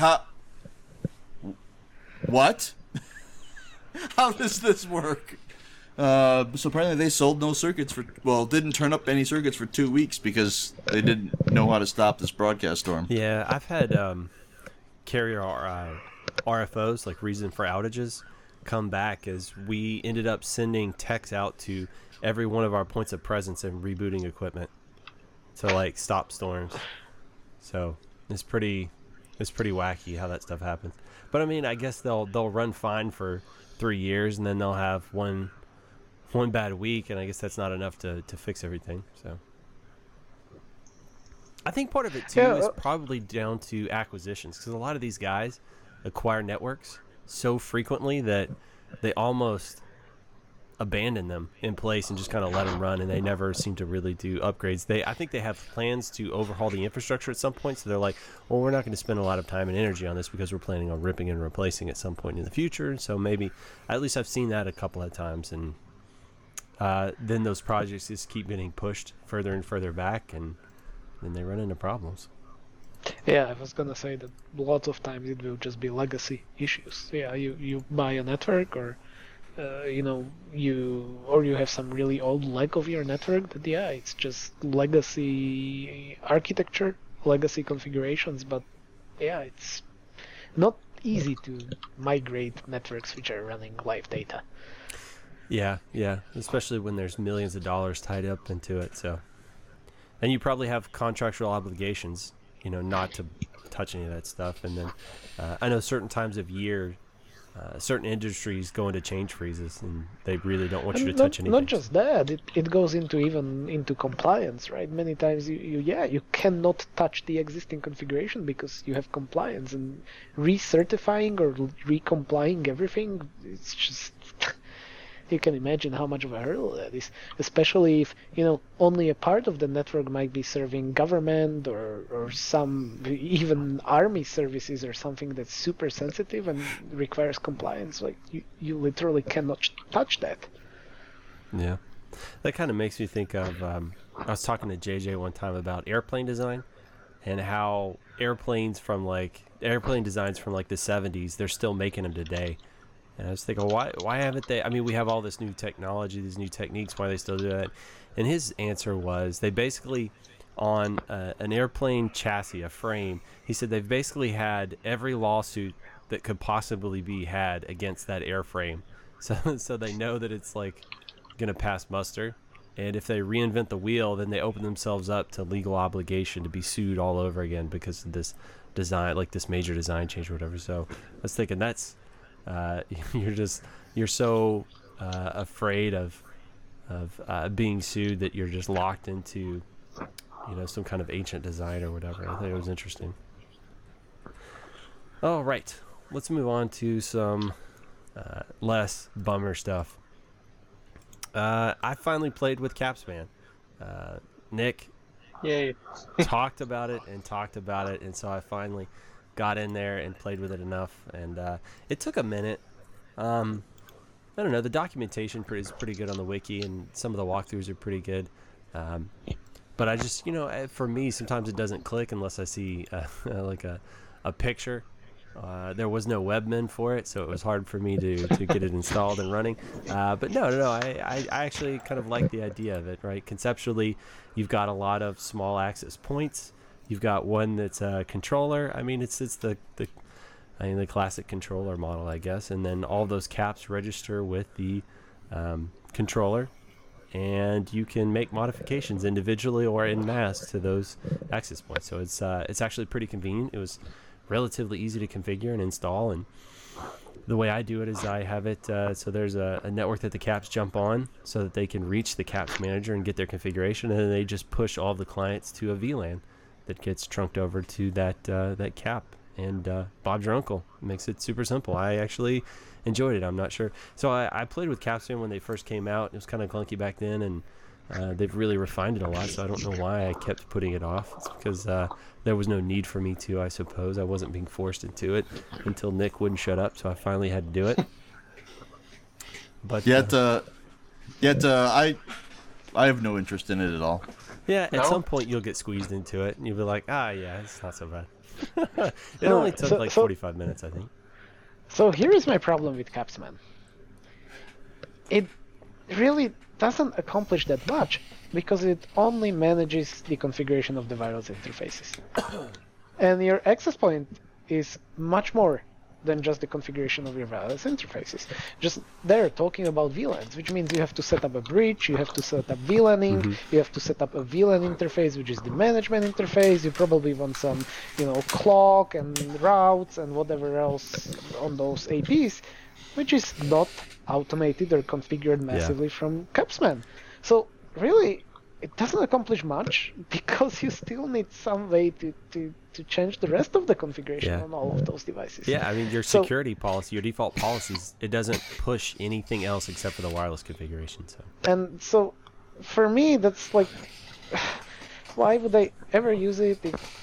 what? How does this work? So apparently they sold no circuits didn't turn up any circuits for 2 weeks because they didn't know how to stop this broadcast storm. Yeah, I've had carrier RFOs, like reason for outages, come back as we ended up sending techs out to every one of our points of presence and rebooting equipment to like stop storms. So it's pretty wacky how that stuff happens. But I mean, I guess they'll run fine for 3 years, and then they'll have one bad week, and I guess that's not enough to fix everything. So I think part of it too is probably down to acquisitions, because a lot of these guys acquire networks so frequently that they almost abandon them in place and just kind of let them run, and they never seem to really do upgrades. I think they have plans to overhaul the infrastructure at some point, so they're like, well, we're not going to spend a lot of time and energy on this because we're planning on ripping and replacing at some point in the future. So maybe, at least I've seen that a couple of times, and then those projects just keep getting pushed further and further back, and then they run into problems. Yeah, I was gonna say that lots of times it will just be legacy issues. Yeah, you buy a network, or you have some really old leg of your network that it's just legacy architecture, legacy configurations, but it's not easy to migrate networks which are running live data. Yeah, especially when there's millions of dollars tied up into it. So, and you probably have contractual obligations, not to touch any of that stuff. And then I know certain times of year, certain industries go into change freezes, and they really don't want you to touch anything. Not just that, it goes into compliance, right? Many times you cannot touch the existing configuration because you have compliance, and recertifying or recomplying everything, it's just you can imagine how much of a hurdle that is, especially if, only a part of the network might be serving government or some even army services or something that's super sensitive and requires compliance. Like, you literally cannot touch that. Yeah. That kind of makes me think of, I was talking to JJ one time about airplane design and how airplane designs from like the 70s, they're still making them today. And I was thinking, why haven't they? I mean, we have all this new technology, these new techniques. Why do they still do that? And his answer was they basically, on an airplane chassis, a frame, he said they've basically had every lawsuit that could possibly be had against that airframe. So they know that it's like going to pass muster. And if they reinvent the wheel, then they open themselves up to legal obligation to be sued all over again because of this design, like this major design change or whatever. So I was thinking that's, you're so afraid of being sued that you're just locked into, some kind of ancient design or whatever. I think it was interesting. All right, let's move on to some less bummer stuff. I finally played with Capsman. Nick Yay. talked about it, and so I finally got in there and played with it enough, and it took a minute. I don't know, the documentation is pretty good on the wiki, and some of the walkthroughs are pretty good. But I just, for me, sometimes it doesn't click unless I see like a picture. There was no webmin for it, so it was hard for me to get it installed and running. But no, I actually kind of like the idea of it, right? Conceptually, you've got a lot of small access points. You've got one that's a controller. I mean, it's the classic controller model, I guess. And then all those caps register with the controller, and you can make modifications individually or in mass to those access points. So it's actually pretty convenient. It was relatively easy to configure and install, and the way I do it is I have it so there's a network that the caps jump on so that they can reach the caps manager and get their configuration, and then they just push all of the clients to a VLAN that gets trunked over to that cap, and Bob's your uncle. Makes it super simple. I actually enjoyed it. I'm not sure, so I played with Capsman when they first came out. It was kind of clunky back then, and they've really refined it a lot, so I don't know why I kept putting it off. It's because there was no need for me to, I suppose. I wasn't being forced into it until Nick wouldn't shut up, so I finally had to do it. But I have no interest in it at all. Yeah, No? at some point you'll get squeezed into it, and you'll be like, yeah, it's not so bad. It only took 45 minutes, I think. So here is my problem with Capsman. It really doesn't accomplish that much because it only manages the configuration of the wireless interfaces. And your access point is much more than just the configuration of your wireless interfaces. Just there talking about VLANs, which means you have to set up a bridge, you have to set up VLANing, you have to set up a VLAN interface, which is the management interface. You probably want some, clock and routes and whatever else on those APs, which is not automated or configured massively from Capsman. So really, it doesn't accomplish much because you still need some way to change the rest of the configuration on all of those devices. Yeah, I mean, your security policy, your default policies, it doesn't push anything else except for the wireless configuration. And so, for me, that's like, why would I ever use it?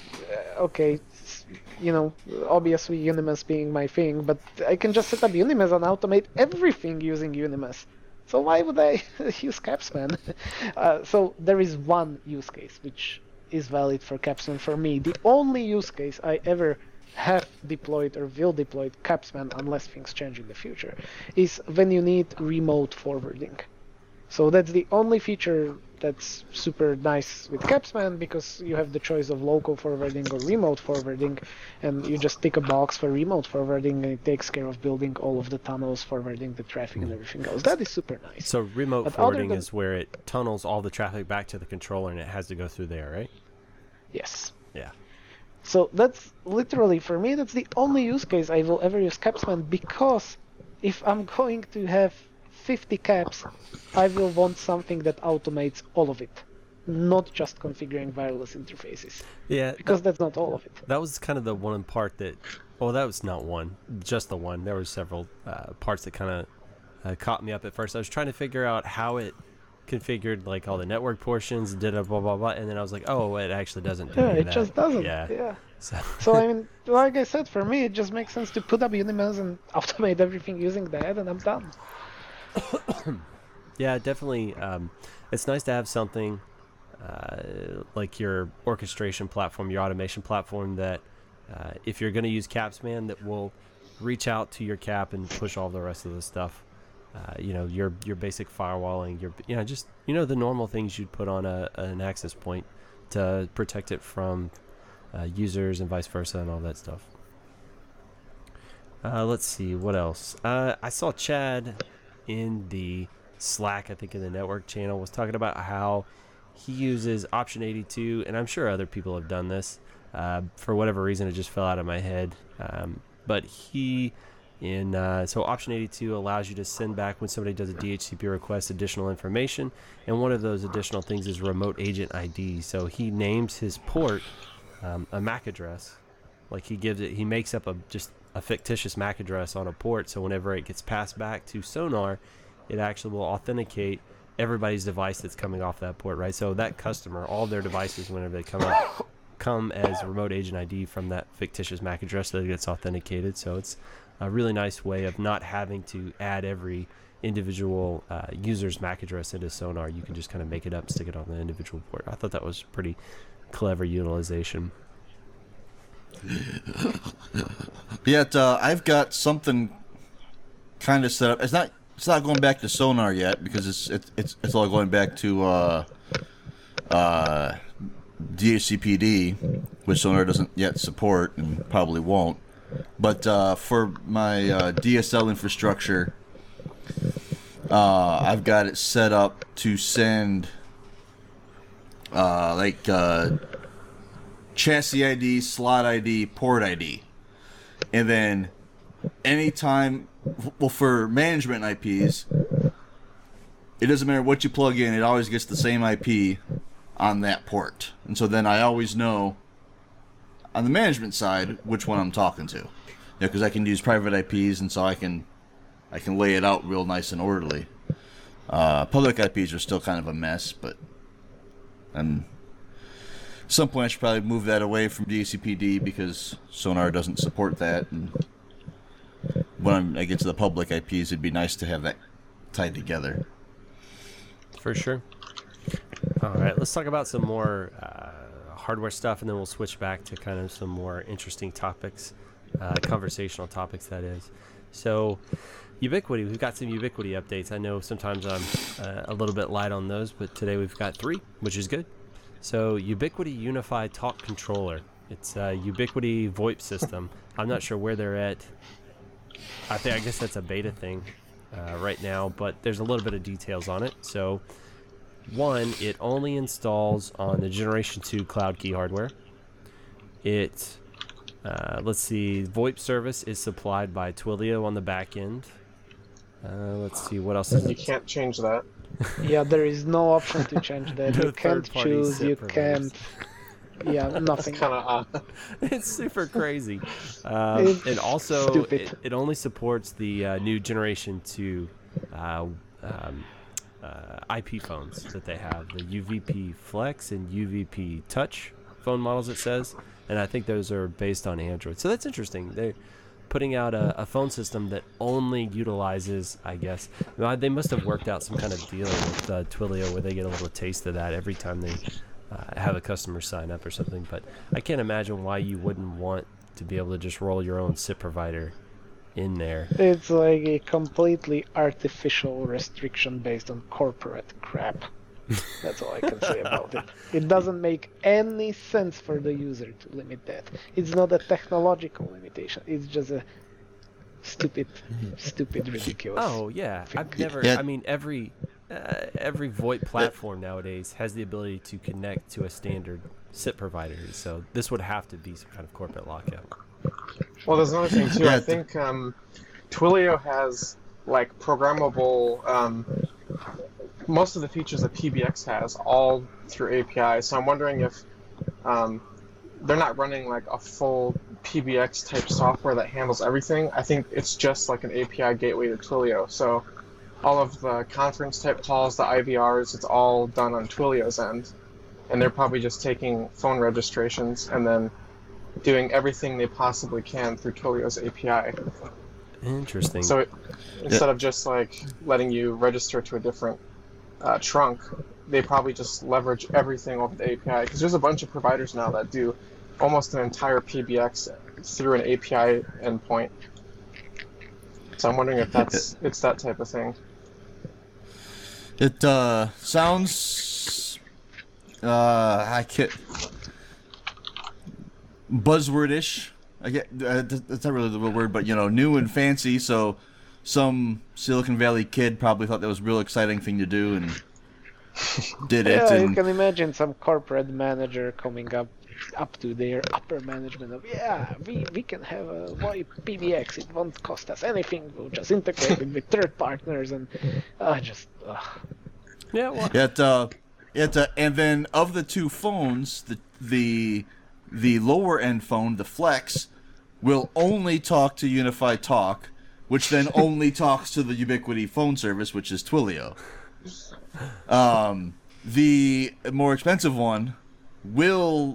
Obviously Unimes being my thing, but I can just set up Unimes and automate everything using Unimes. So why would I use Capsman? So there is one use case which is valid for Capsman for me. The only use case I ever have deployed or will deploy Capsman, unless things change in the future, is when you need remote forwarding. So that's the only feature that's super nice with Capsman, because you have the choice of local forwarding or remote forwarding, and you just tick a box for remote forwarding, and it takes care of building all of the tunnels, forwarding the traffic, and everything else. That is super nice. So remote forwarding is where it tunnels all the traffic back to the controller, and it has to go through there, right? Yes. Yeah. So that's literally, for me, that's the only use case I will ever use Capsman, because if I'm going to have 50 caps, I will want something that automates all of it, not just configuring wireless interfaces. Yeah. Because that's not all of it. That was kind of the one part that, well, that was not one, just the one. There were several parts that kind caught me up at first. I was trying to figure out how it configured like all the network portions, did a blah blah blah, and then I was like, oh, it actually doesn't do Yeah, any of it that. just doesn't. Yeah. Yeah. So, So I mean, like I said, for me, it just makes sense to put up Unimans and automate everything using that, and I'm done. yeah, definitely. It's nice to have something like your orchestration platform, your automation platform that if you're going to use Capsman, that will reach out to your cap and push all the rest of the stuff. Your basic firewalling, just the normal things you'd put on an access point to protect it from users and vice versa and all that stuff. Let's see what else. I saw Chad in the Slack, I think in the network channel, was talking about how he uses Option 82, and I'm sure other people have done this. For whatever reason, it just fell out of my head. But so Option 82 allows you to send back when somebody does a DHCP request additional information, and one of those additional things is remote agent ID. So he names his port a MAC address, like he makes up just a fictitious MAC address on a port, so whenever it gets passed back to Sonar, it actually will authenticate everybody's device that's coming off that port, right? So that customer, all their devices, whenever they come up, come as remote agent ID from that fictitious MAC address that gets authenticated. So it's a really nice way of not having to add every individual user's MAC address into Sonar. You can just kind of make it up, stick it on the individual port. I thought that was pretty clever utilization. Yet I've got something kind of set up. It's not going back to Sonar yet because it's all going back to DHCPD, which Sonar doesn't yet support and probably won't. But for my DSL infrastructure, I've got it set up to send chassis ID, slot ID, port ID. And then anytime, for management IPs, it doesn't matter what you plug in, it always gets the same IP on that port. And so then I always know on the management side which one I'm talking to. Because I can use private IPs, and so I can lay it out real nice and orderly. Public IPs are still kind of a mess, but at some point I should probably move that away from DHCPD because Sonar doesn't support that. And when I get to the public IPs, it'd be nice to have that tied together. For sure. All right, let's talk about some more hardware stuff, and then we'll switch back to kind of some more interesting topics, conversational topics, that is. So, Ubiquiti, we've got some Ubiquiti updates. I know sometimes I'm a little bit light on those, but today we've got 3, which is good. So, Ubiquiti Unified Talk Controller. It's a Ubiquiti VoIP system. I'm not sure where they're at. I guess that's a beta thing right now, but there's a little bit of details on it. So, 1, it only installs on the Generation 2 Cloud Key hardware. Let's see, VoIP service is supplied by Twilio on the back end. Let's see, what else is You can't change that. Yeah, there is no option to change that. No You can't third-party choose, SIP you providers. can't... Yeah, nothing. It's kind of odd. It's super crazy. It's and also, stupid. it only supports the new Generation 2 IP phones that they have, the UVP Flex and UVP Touch phone models, it says, and I think those are based on Android. So that's interesting. They're putting out a phone system that only utilizes, I guess, they must have worked out some kind of deal with Twilio where they get a little taste of that every time they have a customer sign up or something. But I can't imagine why you wouldn't want to be able to just roll your own SIP provider in there. It's like a completely artificial restriction based on corporate crap. That's all I can say about it. It doesn't make any sense for the user to limit that. It's not a technological limitation. It's just a stupid, ridiculous. Oh yeah, I've never. Yeah. I mean, every VoIP platform nowadays has the ability to connect to a standard SIP provider. So this would have to be some kind of corporate lockout. Well, there's another thing too. Yeah. I think Twilio has like programmable. Most of the features that PBX has, all through API. So I'm wondering if they're not running like a full PBX type software that handles everything. I think it's just like an API gateway to Twilio. So all of the conference type calls, the IVRs, it's all done on Twilio's end. And they're probably just taking phone registrations and then doing everything they possibly can through Twilio's API. Interesting. So instead of just like letting you register to a different trunk, they probably just leverage everything over the API. Because there's a bunch of providers now that do almost an entire PBX through an API endpoint. So I'm wondering if it's that type of thing. It sounds I can't buzzword-ish. I get that's not really the real word, but new and fancy. So some Silicon Valley kid probably thought that was a real exciting thing to do and did it. Yeah, and you can imagine some corporate manager coming up to their upper management of, we can have a VoIP PBX. It won't cost us anything. We'll just integrate it with third partners and Yeah, well, and then of the two phones, the lower end phone, the Flex, will only talk to Unify Talk, which then only talks to the Ubiquiti phone service, which is Twilio. The more expensive one will,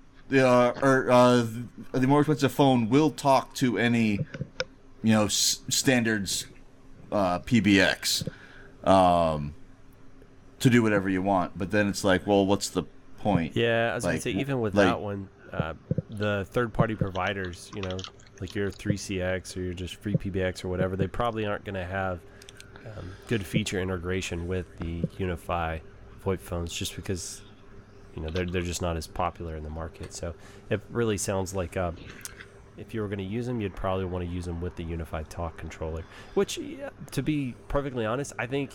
the more expensive phone will talk to any, standards PBX, to do whatever you want. But then it's like, well, what's the point? yeah. I was gonna say, even with that one, the third-party providers, like your 3CX or your just free PBX or whatever, they probably aren't going to have good feature integration with the Unify VoIP phones, just because they're just not as popular in the market. So it really sounds like if you were going to use them, you'd probably want to use them with the Unify Talk controller. Which, to be perfectly honest, I think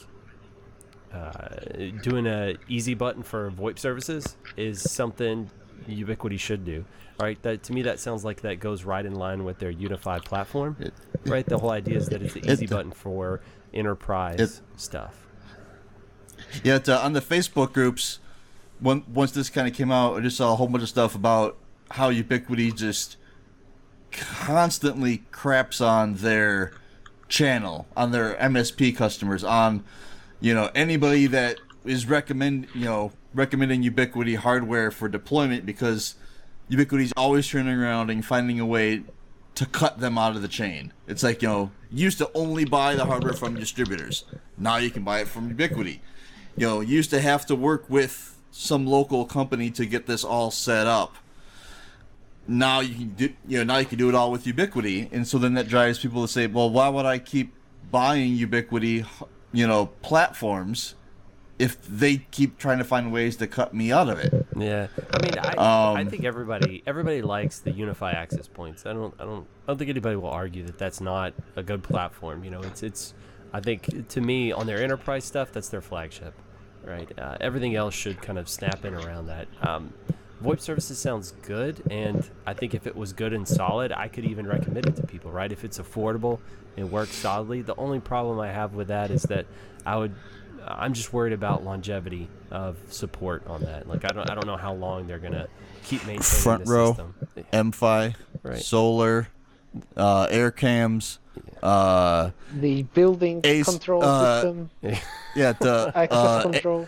doing a easy button for VoIP services is something Ubiquiti should do. Right? To me, that sounds like that goes right in line with their unified platform. Right? The whole idea is that it's the easy button for enterprise stuff. Yeah, on the Facebook groups, once this kind of came out, I just saw a whole bunch of stuff about how Ubiquiti just constantly craps on their channel, on their MSP customers, on anybody that is recommending Ubiquiti hardware for deployment, because Ubiquiti's always turning around and finding a way to cut them out of the chain. It's like, you used to only buy the hardware from distributors. Now you can buy it from Ubiquiti. You used to have to work with some local company to get this all set up. Now you can do it all with Ubiquiti, and so then that drives people to say, well, why would I keep buying Ubiquiti, platforms if they keep trying to find ways to cut me out of it? Yeah, I mean, I think everybody likes the Unify access points. I don't think anybody will argue that that's not a good platform. It's I think, to me, on their enterprise stuff, that's their flagship, right? Everything else should kind of snap in around that. VoIP services sounds good, and I think if it was good and solid, I could even recommend it to people, right? If it's affordable and works solidly. The only problem I have with that is that I'm just worried about longevity of support on that. Like, I don't know how long they're gonna keep maintaining Front the row, system. MFi, Right. Solar, AirCams, the building Ace, control system, the access control.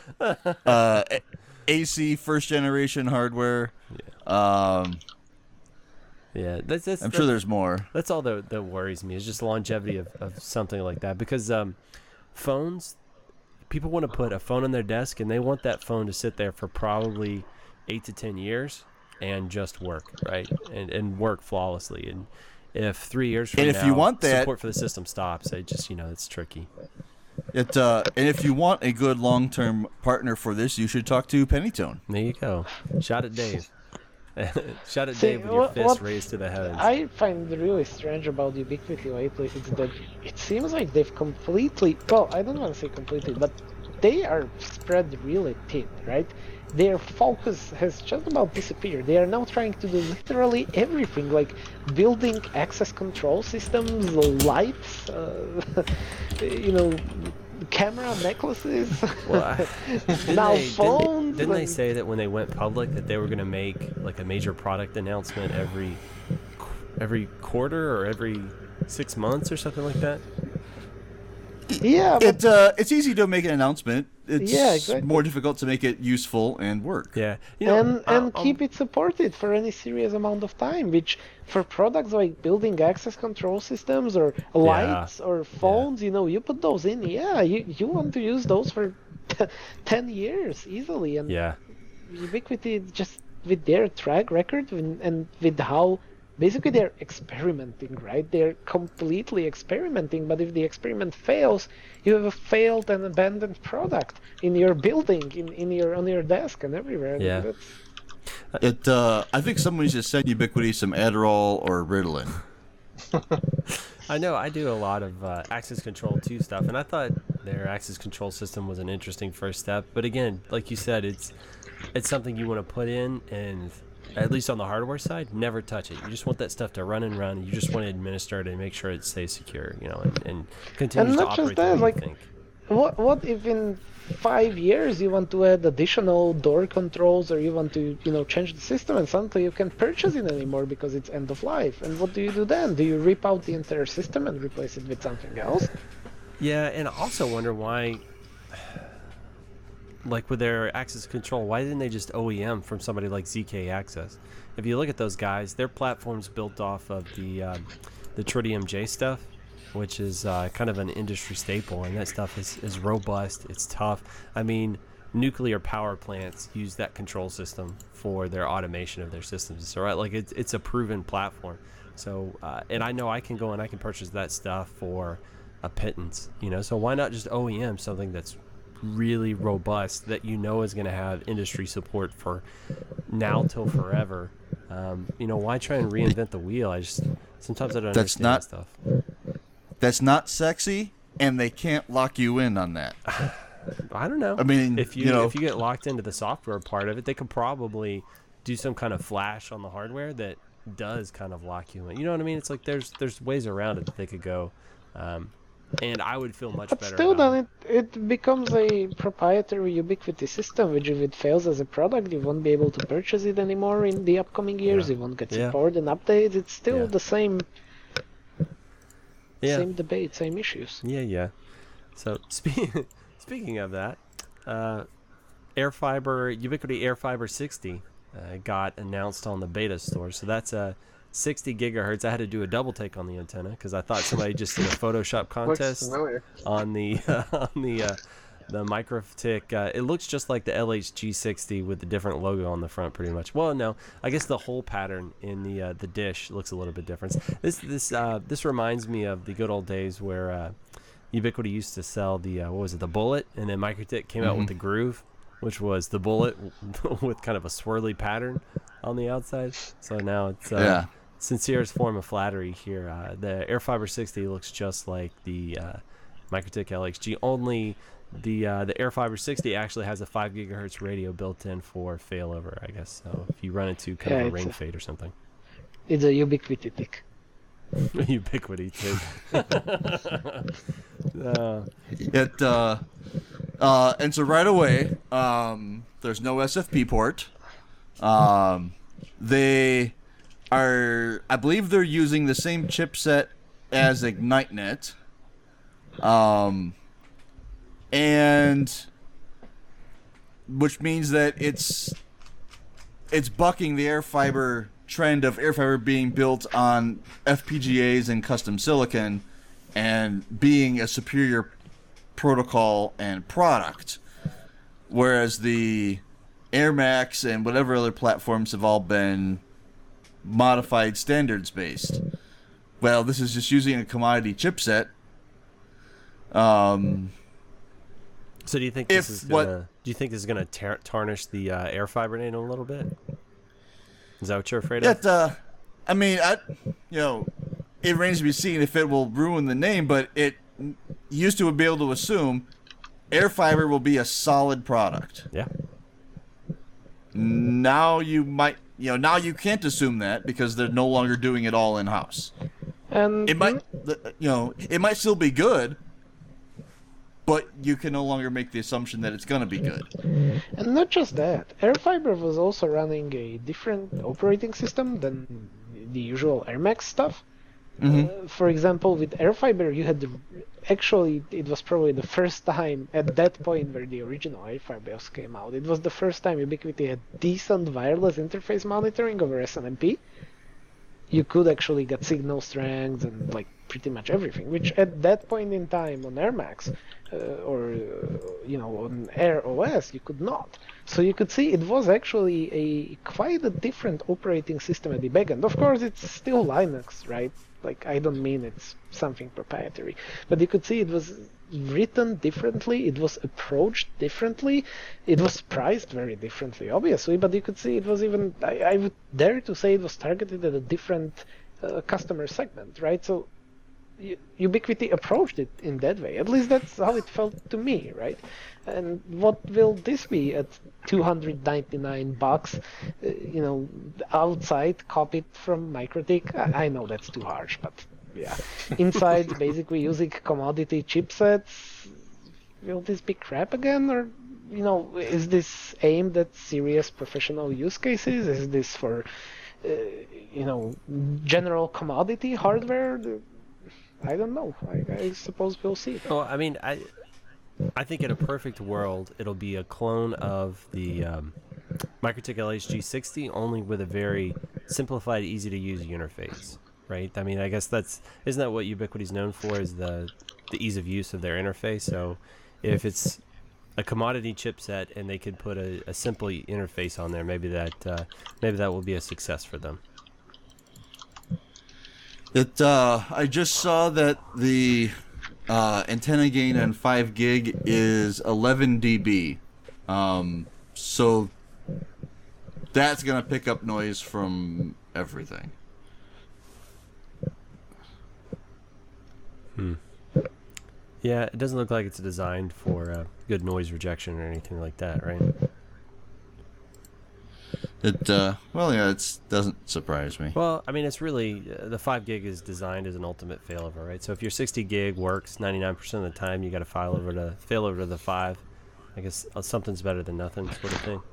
AC first generation hardware. Yeah, that's I'm sure there's more. That's all that worries me, is just longevity of something like that. Because phones, people want to put a phone on their desk, and they want that phone to sit there for probably 8 to 10 years and just work, right? And work flawlessly. And if 3 years from And if you want that, support for the system stops, it's tricky. And if you want a good long-term partner for this, you should talk to Pennytone. There you go. Shout at Dave. Shout at Dave with your fist raised to the heavens. I find really strange about Ubiquiti lately is that it seems like they've completely, well, I don't want to say completely, but they are spread really thin, right? Their focus has just about disappeared. They are now trying to do literally everything, like building access control systems, lights, camera necklaces, now phones. Didn't they say that when they went public that they were going to make like a major product announcement every quarter or every 6 months or something like that? Yeah, but It's easy to make an announcement. It's Yeah, exactly. more difficult to make it useful and work. Yeah, you know, and keep it supported for any serious amount of time, which for products like building access control systems or lights or phones, you put those in, you want to use those for 10 years easily. And yeah. Ubiquiti, just with their track record and with how basically they're experimenting, right? They're completely experimenting, but if the experiment fails, you have a failed and abandoned product in your building, on your desk and everywhere. Yeah. I think someone just sent Ubiquiti some Adderall or Ritalin. I know I do a lot of access control 2 stuff, and I thought their access control system was an interesting first step. But again, like you said, it's something you want to put in, and at least on the hardware side, never touch it. You just want that stuff to run and run. You just want to administer it and make sure it stays secure, and continues to not just operate the way that, you like, think. What if in 5 years you want to add additional door controls, or you want to change the system, and suddenly you can't purchase it anymore because it's end of life? And what do you do then? Do you rip out the entire system and replace it with something else? Yeah, and I also wonder why, like with their access control, why didn't they just OEM from somebody like ZK Access? If you look at those guys, their platform's built off of the Tritium J stuff, which is kind of an industry staple, and that stuff is robust, it's tough. I mean, nuclear power plants use that control system for their automation of their systems. So, right, like it's a proven platform. So, and I know I can go and I can purchase that stuff for a pittance, so why not just OEM something that's really robust that is going to have industry support for now till forever? Why try and reinvent the wheel? Sometimes I don't understand that stuff. That's not sexy, and they can't lock you in on that. I don't know. I mean, if you get locked into the software part of it, they could probably do some kind of flash on the hardware that does kind of lock you in. You know what I mean? It's like there's ways around it that they could go. And I would feel much But better. still, then it becomes a proprietary Ubiquiti system, which if it fails as a product, you won't be able to purchase it anymore in the upcoming years. You won't get support and updates. It's still the same debate, same issues. Yeah. So speaking of that, Ubiquiti AirFiber 60 got announced on the beta store. So that's a 60 gigahertz. I had to do a double take on the antenna because I thought somebody just did a Photoshop contest on the MicroTik. It looks just like the LHG60 with the different logo on the front, pretty much. Well, no, I guess the whole pattern in the dish looks a little bit different. This reminds me of the good old days where Ubiquiti used to sell the the Bullet, and then MicroTik came out with the Groove, which was the Bullet with kind of a swirly pattern on the outside. So now it's sincerest form of flattery here. The AirFiber 60 looks just like the MicroTik LXG, only the AirFiber 60 actually has a 5 gigahertz radio built in for failover, I guess. So if you run into kind of a rain fade or something. It's a Ubiquiti tick. Ubiquiti tick. And so right away, there's no SFP port. They are, I believe they're using the same chipset as IgniteNet. And which means that it's bucking the AirFiber trend of AirFiber being built on FPGAs and custom silicon and being a superior protocol and product, whereas the AirMax and whatever other platforms have all been modified standards based. Well, this is just using a commodity chipset. So do you think this is gonna tarnish the AirFiber name a little bit? Is that what you're afraid of? I mean, it remains to be seen if it will ruin the name, but it used to be able to assume AirFiber will be a solid product. Yeah. Now you can't assume that because they're no longer doing it all in-house. And it might still be good, but you can no longer make the assumption that it's going to be good. And not just that, AirFiber was also running a different operating system than the usual AirMax stuff. For example, with AirFiber, you had actually, it was probably the first time at that point where the original AirFibers came out. It was the first time Ubiquiti had decent wireless interface monitoring over SNMP. You could actually get signal strengths and like pretty much everything, which at that point in time on AirMax on Air OS you could not. So you could see it was actually quite a different operating system at the back end. Of course, it's still Linux, right? Like, I don't mean it's something proprietary, but you could see it was written differently, it was approached differently, it was priced very differently, obviously, but you could see it was even, I would dare to say it was targeted at a different customer segment, right? So Ubiquiti approached it in that way. At least that's how it felt to me, right? And what will this be at $299? Outside, copied from MikroTik. I know that's too harsh, but yeah. Inside, basically using commodity chipsets. Will this be crap again, or is this aimed at serious professional use cases? Is this for general commodity hardware? I don't know. I suppose we'll see. Well, I mean, I think in a perfect world, it'll be a clone of the MikroTik LHG60, only with a very simplified, easy-to-use interface, right? I mean, I guess isn't that what Ubiquiti's known for, is the ease of use of their interface? So if it's a commodity chipset and they could put a simple interface on there, maybe that will be a success for them. I just saw that the antenna gain on 5 gig is 11 dB. So that's going to pick up noise from everything. Yeah, it doesn't look like it's designed for good noise rejection or anything like that, right? It doesn't surprise me. Well, I mean, it's really the 5 gig is designed as an ultimate failover, right? So if your 60 gig works 99% of the time, you got to failover to the 5. I guess something's better than nothing, sort of thing.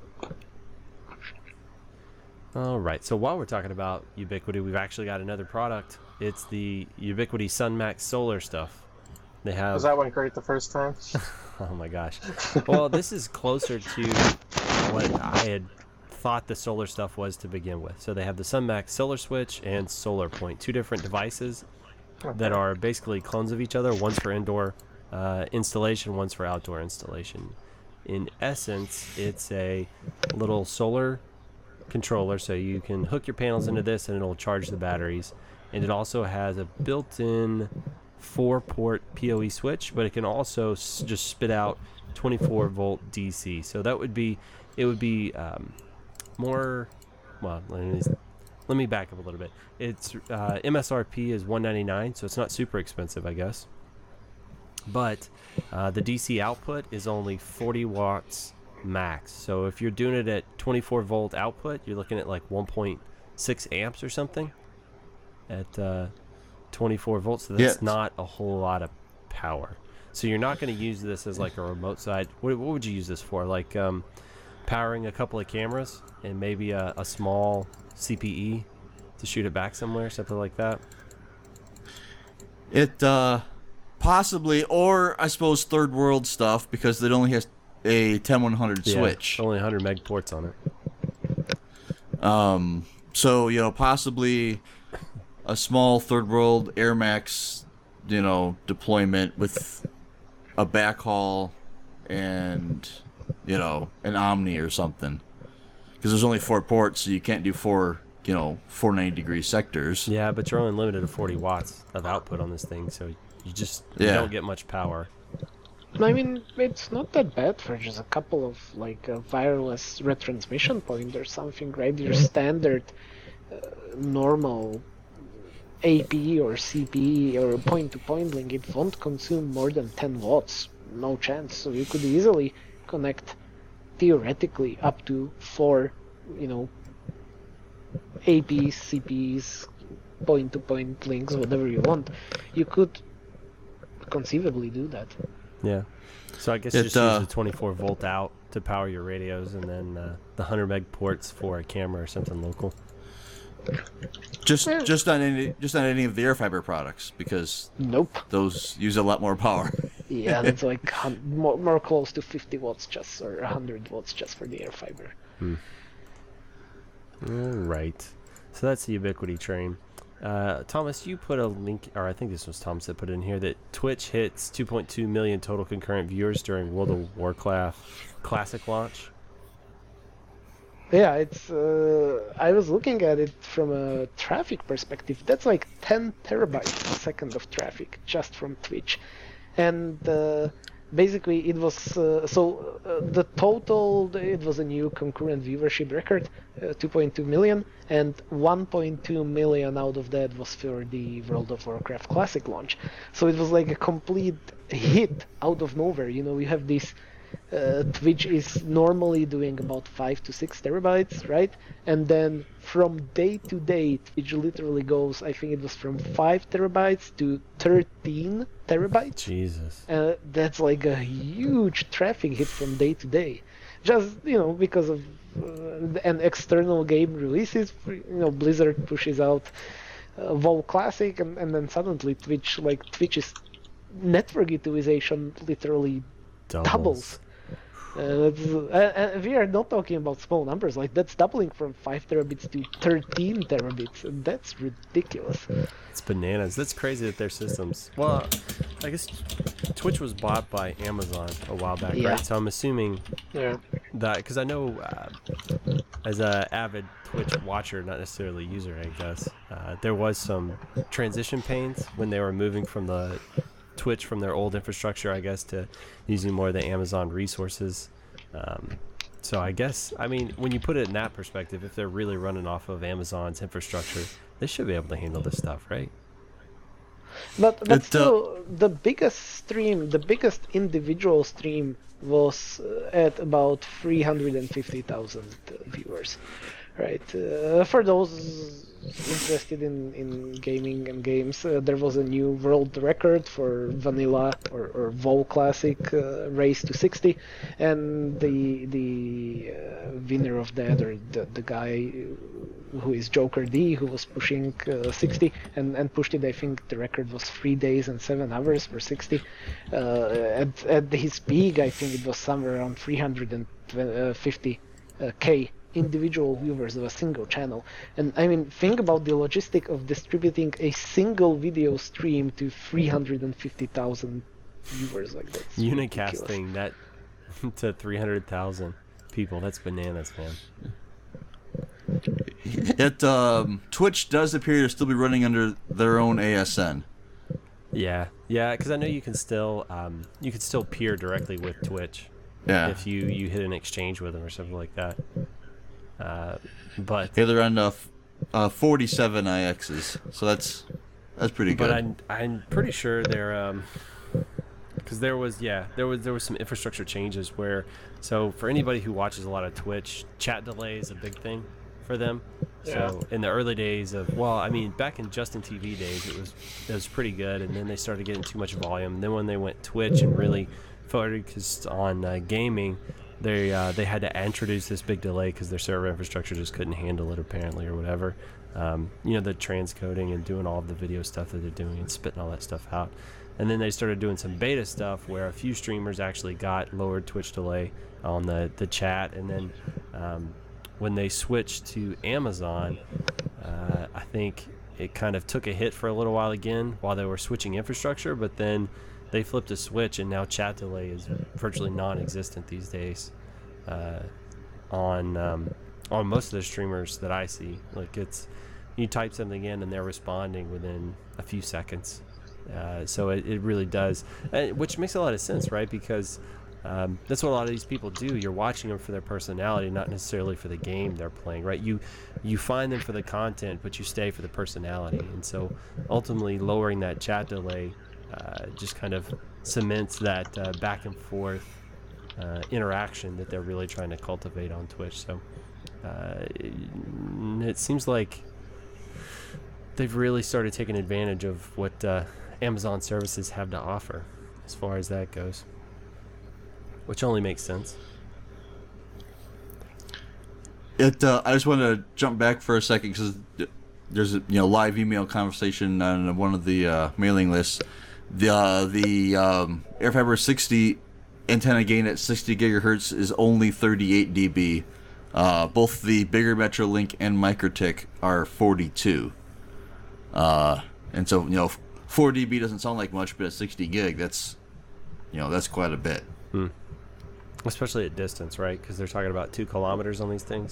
All right. So while we're talking about Ubiquiti, we've actually got another product. It's the Ubiquiti SunMax Solar stuff. They have. Was that one great the first time? Oh my gosh. Well, this is closer to what I had thought the solar stuff was to begin with. So they have the SunMax Solar Switch and SolarPoint, two different devices that are basically clones of each other. One's for indoor installation, one's for outdoor installation. In essence, it's a little solar controller, so you can hook your panels into this and it'll charge the batteries. And it also has a built-in 4-port PoE switch, but it can also just spit out 24-volt DC. So it would be more. Well, let me back up a little bit. It's MSRP is $199, so it's not super expensive, I guess. But the DC output is only 40 watts max. So if you're doing it at 24-volt output, you're looking at like 1.6 amps or something at 24 volts. So that's not a whole lot of power. So you're not going to use this as like a remote side. What would you use this for? Like powering a couple of cameras and maybe a small CPE to shoot it back somewhere, something like that? It possibly, or I suppose third world stuff, because it only has a 10100 switch. Only 100 meg ports on it. So possibly a small third world AirMax, deployment with a backhaul and an Omni or something, because there's only 4 ports, so you can't do 490-degree sectors. Yeah, but you're only limited to 40 watts of output on this thing, so you don't get much power. I mean, it's not that bad for just a couple of a wireless retransmission point or something, right? Your standard normal AP or CPE or point-to-point link, it won't consume more than 10 watts. No chance. So you could easily connect, theoretically, up to 4, APs, CPEs, point-to-point links, whatever you want. You could conceivably do that. Yeah. So I guess just use the 24-volt out to power your radios, and then the 100 meg ports for a camera or something local. Just not any of the Airfiber products, because Nope. those use a lot more power. Yeah, that's like more close to 50 watts just, or 100 watts just for the Airfiber. All right. So that's the Ubiquity train. Thomas, you put a link, or I think this was Thomas that put it in here, that Twitch hits 2.2 million total concurrent viewers during World of Warcraft Classic launch. Yeah, it's. I was looking at it from a traffic perspective. That's like 10 terabytes a second of traffic just from Twitch, and basically it was the total. It was a new concurrent viewership record, 2.2 million, and 1.2 million out of that was for the World of Warcraft Classic launch. So it was like a complete hit out of nowhere. You know, we have this. Twitch is normally doing about 5 to 6 terabytes, right? And then from day to day, Twitch literally goes, I think it was from 5 terabytes to 13 terabytes. Jesus. That's like a huge traffic hit from day to day. Just, you know, because of an external game releases, you know, Blizzard pushes out WoW Classic, and then suddenly Twitch's network utilization literally doubles. We are not talking about small numbers. Like, that's doubling from 5 terabits to 13 terabits, and that's ridiculous. It's bananas. That's crazy that their systems. Well, I guess Twitch was bought by Amazon a while back, Yeah. right? So I'm assuming Yeah. that, because I know as a avid Twitch watcher, not necessarily user, I guess, there was some transition pains when they were moving from the Twitch from their old infrastructure, I guess, to using more of the Amazon resources. So I guess, I mean, when you put it in that perspective, if they're really running off of Amazon's infrastructure, they should be able to handle this stuff, right? But still, the biggest individual stream was at about 350,000 viewers, right? For those interested in gaming and games, there was a new world record for vanilla or WoW Classic raised to 60, and the winner of that, or the guy who is Joker D, who was pushing 60 and pushed it. I think the record was 3 days and 7 hours for 60. At his peak, I think it was somewhere around 350k individual viewers of a single channel. And I mean, think about the logistic of distributing a single video stream to 350,000 viewers like that. Unicasting that to 300,000 people. That's bananas, man. Twitch does appear to still be running under their own ASN. Yeah, because I know you can still peer directly with Twitch. Yeah. If you hit an exchange with them or something like that. But Yeah, they're on 47 IXs, so that's pretty good. But I'm pretty sure they're because there was some infrastructure changes where, so for anybody who watches a lot of Twitch, chat delay is a big thing for them. Yeah. So in the early days of, well, I mean, back in Justin TV days, it was pretty good, and then they started getting too much volume. And then when they went Twitch and really focused on gaming, they had to introduce this big delay because their server infrastructure just couldn't handle it, apparently, or whatever. The transcoding and doing all of the video stuff that they're doing and spitting all that stuff out. And then they started doing some beta stuff where a few streamers actually got lowered Twitch delay on the chat. And then when they switched to Amazon, I think it kind of took a hit for a little while again while they were switching infrastructure, but then they flipped a switch, and now chat delay is virtually non-existent these days on most of the streamers that I see. Like, it's, you type something in and they're responding within a few seconds. So it really does, which makes a lot of sense, right? Because that's what a lot of these people do. You're watching them for their personality, not necessarily for the game they're playing, right? You find them for the content, but you stay for the personality. And so ultimately lowering that chat delay just kind of cements that back and forth interaction that they're really trying to cultivate on Twitch. So it seems like they've really started taking advantage of what Amazon services have to offer as far as that goes, which only makes sense. I just want to jump back for a second because there's a live email conversation on one of the mailing lists. The Airfiber 60 antenna gain at 60 gigahertz is only 38 dB. Both the bigger Metrolink and MikroTik are 42. And so 4 dB doesn't sound like much, but at 60 gig, that's quite a bit. Especially at distance, right? Because they're talking about 2 kilometers on these things.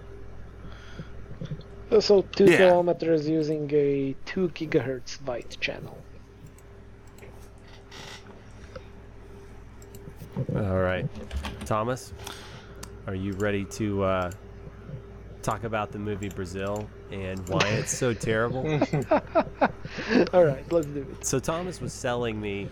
So 2 Yeah. kilometers using a 2 gigahertz byte channel. All right, Thomas, are you ready to talk about the movie Brazil and why it's so terrible? All right, let's do it. So Thomas was selling me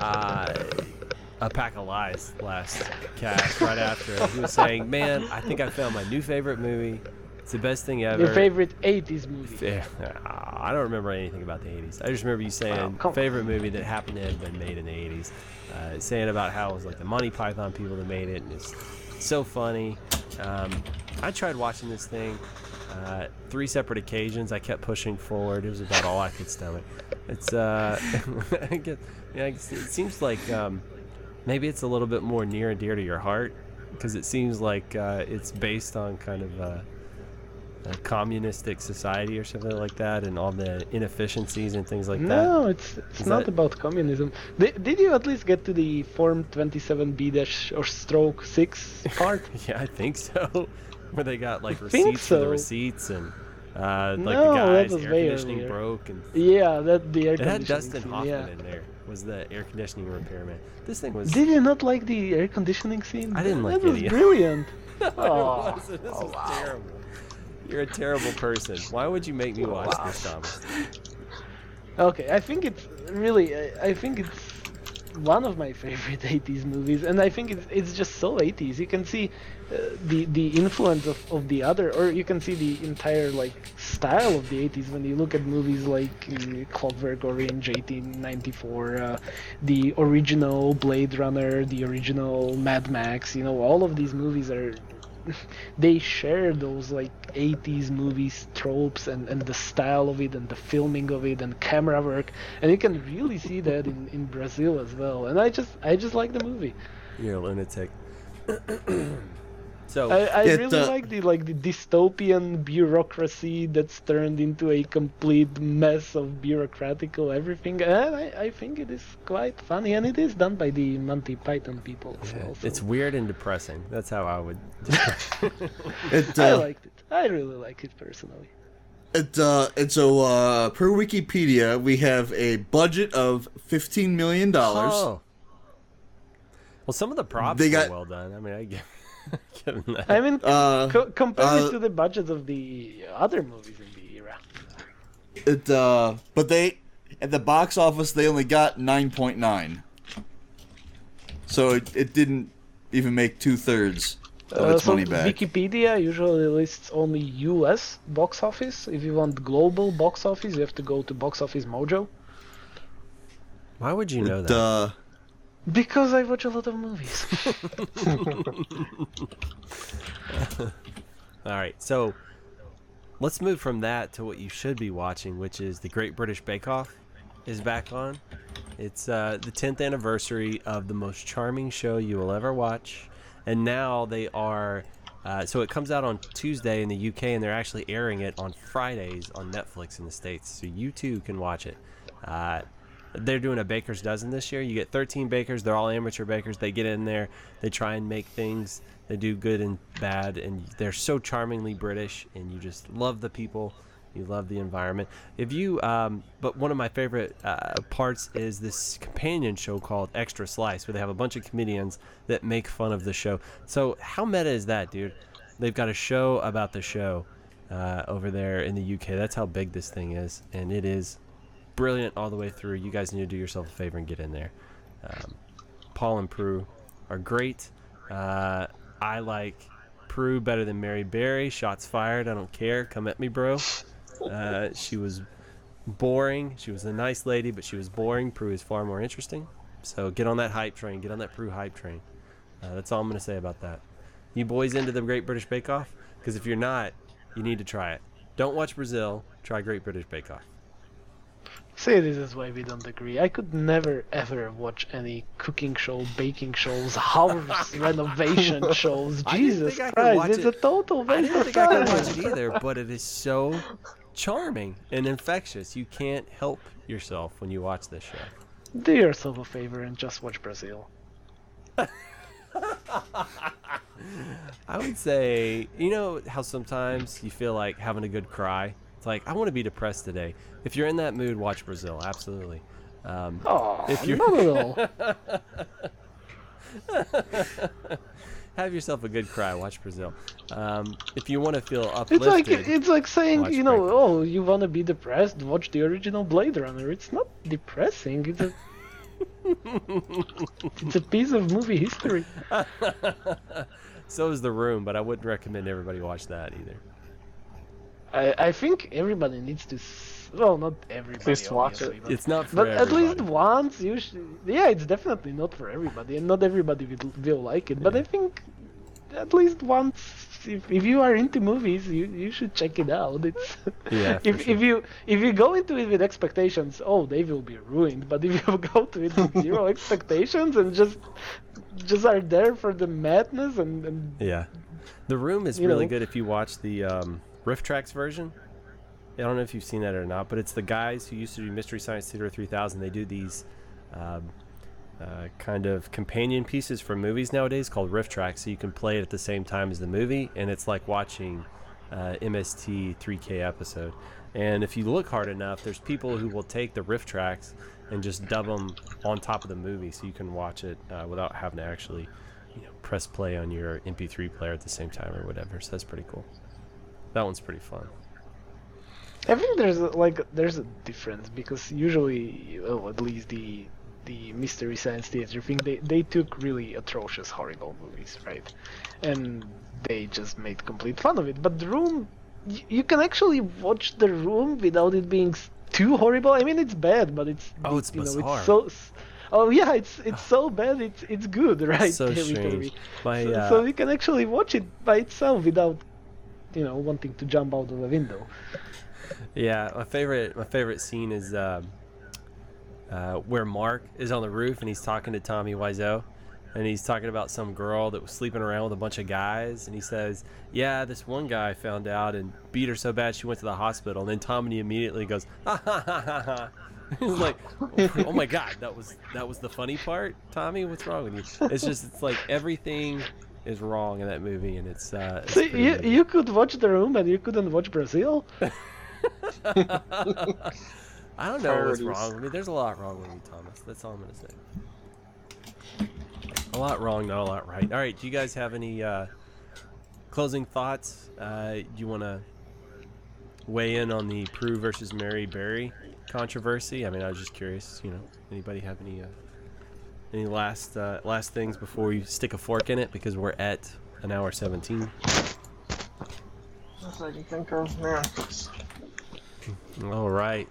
a pack of lies last cast right after. He was saying, "Man, I think I found my new favorite movie. It's the best thing ever." Your favorite 80s movie? Yeah, I don't remember anything about the 80s. I just remember you saying come on. favorite movie that happened to have been made in the 80s. Saying about how it was like the Monty Python people that made it, and it's so funny. I tried watching this thing 3 separate occasions. I kept pushing forward. It was about all I could stomach. It's I guess it seems like maybe it's a little bit more near and dear to your heart, because it seems like it's based on kind of a communistic society or something like that, and all the inefficiencies and things like that. No, it's not that- about communism. Did you at least get to the Form 27B- or stroke 6 part? Yeah, I think so. Where they got like think receipts for the so. receipts, and like No, the that guy's was air way conditioning earlier. broke, and Yeah, that the air it had conditioning Dustin scene, Hoffman yeah. in there. Was the air conditioning repairman? This thing was. Did you not like the air conditioning scene? I didn't like that was any. brilliant. It Oh, wasn't. This was terrible. You're a terrible person. Why would you make me watch this, Thomas? Okay, I think it's really. I think it's one of my favorite 80s movies, and I think it's just so 80s. You can see the influence of the other, or you can see the entire like style of the 80s when you look at movies like Clockwork Orange, 1894, the original Blade Runner, the original Mad Max. All of these movies are. They share those like 80s movies tropes and the style of it and the filming of it and camera work, and you can really see that in Brazil as well. And I just like the movie. You're a lunatic. So I It, really like the dystopian bureaucracy that's turned into a complete mess of bureaucratical everything, and I think it is quite funny, and it is done by the Monty Python people. So it's weird and depressing. That's how I would. I liked it. I really like it personally. And so per Wikipedia, we have a budget of $15 million. Oh. Well, some of the props They were got- well done. I mean, I give them that. I mean, compare it uh, to the budgets of the other movies in the era. But they at the box office they only got 9.9. So it didn't even make 2/3 of its So money back. Wikipedia usually lists only US box office. If you want global box office, you have to go to Box Office Mojo. Why would you know that? Because I watch a lot of movies. All right, so let's move from that to what you should be watching, which is the Great British Bake Off is back on. It's the 10th anniversary of the most charming show you will ever watch, and now they are. So it comes out on Tuesday in the UK, and they're actually airing it on Fridays on Netflix in the States, so you too can watch it. They're doing a baker's dozen this year. You get 13 bakers. They're all amateur bakers. They get in there. They try and make things. They do good and bad. And they're so charmingly British. And you just love the people. You love the environment. But one of my favorite parts is this companion show called Extra Slice, where they have a bunch of comedians that make fun of the show. So how meta is that, dude? They've got a show about the show over there in the UK. That's how big this thing is. And it is brilliant all the way through. You guys need to do yourself a favor and get in there. Paul and Prue are great. I like Prue better than Mary Berry. Shots fired. I don't care. Come at me, bro. She was boring. She was a nice lady, but she was boring. Prue is far more interesting. So get on that hype train. Get on that Prue hype train. That's all I'm going to say about that. You boys into the Great British Bake Off? Because if you're not, you need to try it. Don't watch Brazil. Try Great British Bake Off. See, this is why we don't agree. I could never ever watch any cooking show, baking shows, house renovation shows. I didn't Jesus think I could watch Christ, it's it. a total I waste didn't of think I could time. watch it either, but it is so charming and infectious. You can't help yourself when you watch this show. Do yourself a favor and just watch Brazil. I would say, you know how sometimes you feel like having a good cry? It's like, I want to be depressed today. If you're in that mood, watch Brazil. Absolutely. Oh, If you're- not at all. Have yourself a good cry. Watch Brazil. If you want to feel It's like uplifted, saying, watch you know, Breaking. oh, you want to be depressed? Watch the original Blade Runner. It's not depressing. It's a it's a piece of movie history. So is The Room, but I wouldn't recommend everybody watch that either. I think everybody needs to. Well, not everybody. least watch it. obviously, but- It's not for But at least everybody. once you should. Yeah, it's definitely not for everybody, and not everybody will like it. But I think at least once, if you are into movies, you should check it out. It's Yeah, for if you go into it with expectations, oh, they will be ruined. But if you go to it with zero expectations and just are there for the madness and Yeah. The Room is You really know. good if you watch the Riff Tracks version. I don't know if you've seen that or not, but it's the guys who used to do Mystery Science Theater 3000. They do these kind of companion pieces for movies nowadays called Riff Tracks, so you can play it at the same time as the movie, and it's like watching MST 3K episode. And if you look hard enough, there's people who will take the Riff Tracks and just dub them on top of the movie, so you can watch it without having to actually, press play on your MP3 player at the same time or whatever. So that's pretty cool. That one's pretty fun. I think there's a difference because usually, well, at least the Mystery Science Theater thing, they took really atrocious, horrible movies, right? And they just made complete fun of it. But The Room, you can actually watch The Room without it being too horrible. I mean, it's bad, but it's It's bizarre. it's so. Oh yeah, it's so bad. It's good, right? So territory. strange. My So you can actually watch it by itself without, wanting to jump out of a window. Yeah, my favorite scene is where Mark is on the roof and he's talking to Tommy Wiseau, and he's talking about some girl that was sleeping around with a bunch of guys, and he says, "Yeah, this one guy found out and beat her so bad she went to the hospital." And then Tommy immediately goes, "Ha ha ha ha ha." He's like, "Oh my God, that was the funny part, Tommy. What's wrong with you?" It's like everything is wrong in that movie, and it's So pretty amazing. you could watch The Room and you couldn't watch Brazil? I don't know what's Priorities. wrong. I mean, there's a lot wrong with me, Thomas. That's all I'm gonna say. A lot wrong, not a lot right. All right, do you guys have any closing thoughts? Do you want to weigh in on the Prue versus Mary Berry controversy? I mean, I was just curious. Anybody have any last things before you stick a fork in it? Because we're at an hour 17. As I can think of, man. All right.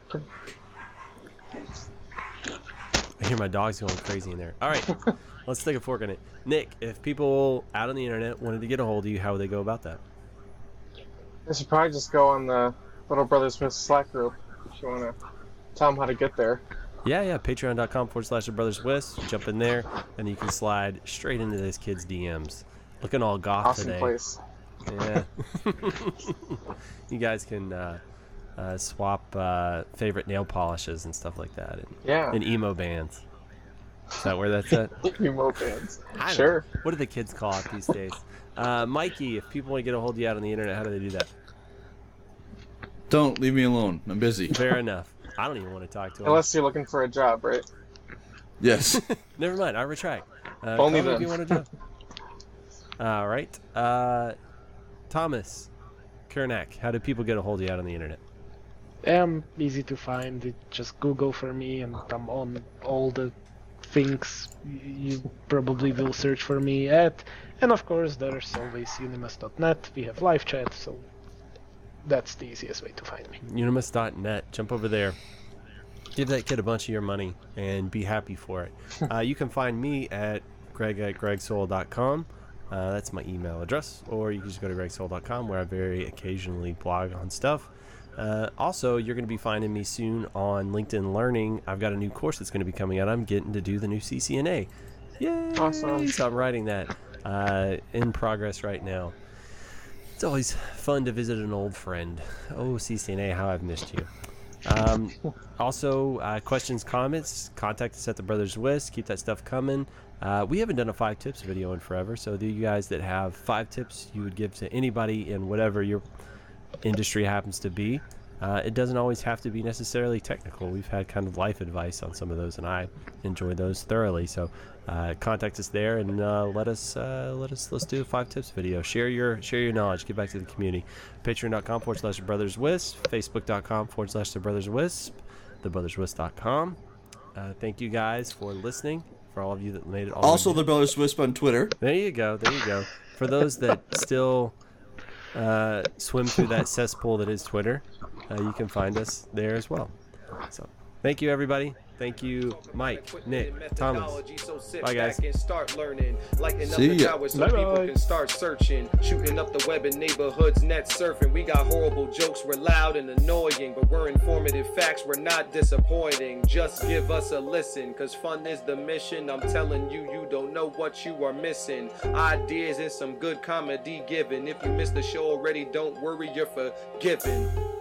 I hear my dogs going crazy in there. All right, let's stick a fork in it. Nick, if people out on the internet wanted to get a hold of you, how would they go about that? I should probably just go on the Little Brothers Smith Slack group if you want to tell them how to get there. Yeah, patreon.com/brotherswiss. Jump in there, and you can slide straight into this kid's DMs. Looking all goth Awesome today. place. Yeah. You guys can swap favorite nail polishes and stuff like that, Yeah. and emo bands. Is that where that's at? Emo bands. I don't Sure. know. What do the kids call it these days? Mikey, if people want to get a hold of you out on the internet, how do they do that? Don't leave me alone. I'm busy. Fair enough. I don't even want to talk to them. Unless you're looking for a job, right? Yes. Never mind. I retract. Only call me then. if you want a job. All right. Thomas Kernack, how do people get a hold of you out on the internet? Easy to find. Just Google for me and I'm on all the things you probably will search for me at. And of course, there's always unimus.net. We have live chat, so that's the easiest way to find me. Unimus.net. Jump over there. Give that kid a bunch of your money and be happy for it. You can find me at greg@gregsoul.com. That's my email address, or you can just go to gregsoul.com, where I very occasionally blog on stuff. Also, you're going to be finding me soon on LinkedIn Learning. I've got a new course that's going to be coming out. I'm getting to do the new CCNA. Yay! Awesome. So I'm writing that in progress right now. It's always fun to visit an old friend. Oh, CCNA, how I've missed you. Also, questions, comments, contact us at the Brothers Whist. Keep that stuff coming. We haven't done a 5 tips video in forever, so you guys that have 5 tips you would give to anybody in whatever your industry happens to be, it doesn't always have to be necessarily technical. We've had kind of life advice on some of those, and I enjoy those thoroughly. So contact us there and let's do a 5 tips video. Share your knowledge. Get back to the community. Patreon.com/brotherswisp, Facebook.com/thebrotherswisp, thebrotherswisp.com. Thank you guys for listening. For all of you that made it all. Also, the Brothers Wisp on Twitter. There you go. For those that still swim through that cesspool that is Twitter, you can find us there as well. So, thank you, everybody. Thank you, Mike, Nick, Thomas. Bye, guys. And start learning. Lighten up See the ya. tower so people can start searching. Shooting up the web in neighborhoods, net surfing. We got horrible jokes, we're loud and annoying, but we're informative facts, we're not disappointing. Just give us a listen, cause fun is the mission. I'm telling you, you don't know what you are missing. Ideas and some good comedy given. If you missed the show already, don't worry, you're forgiven.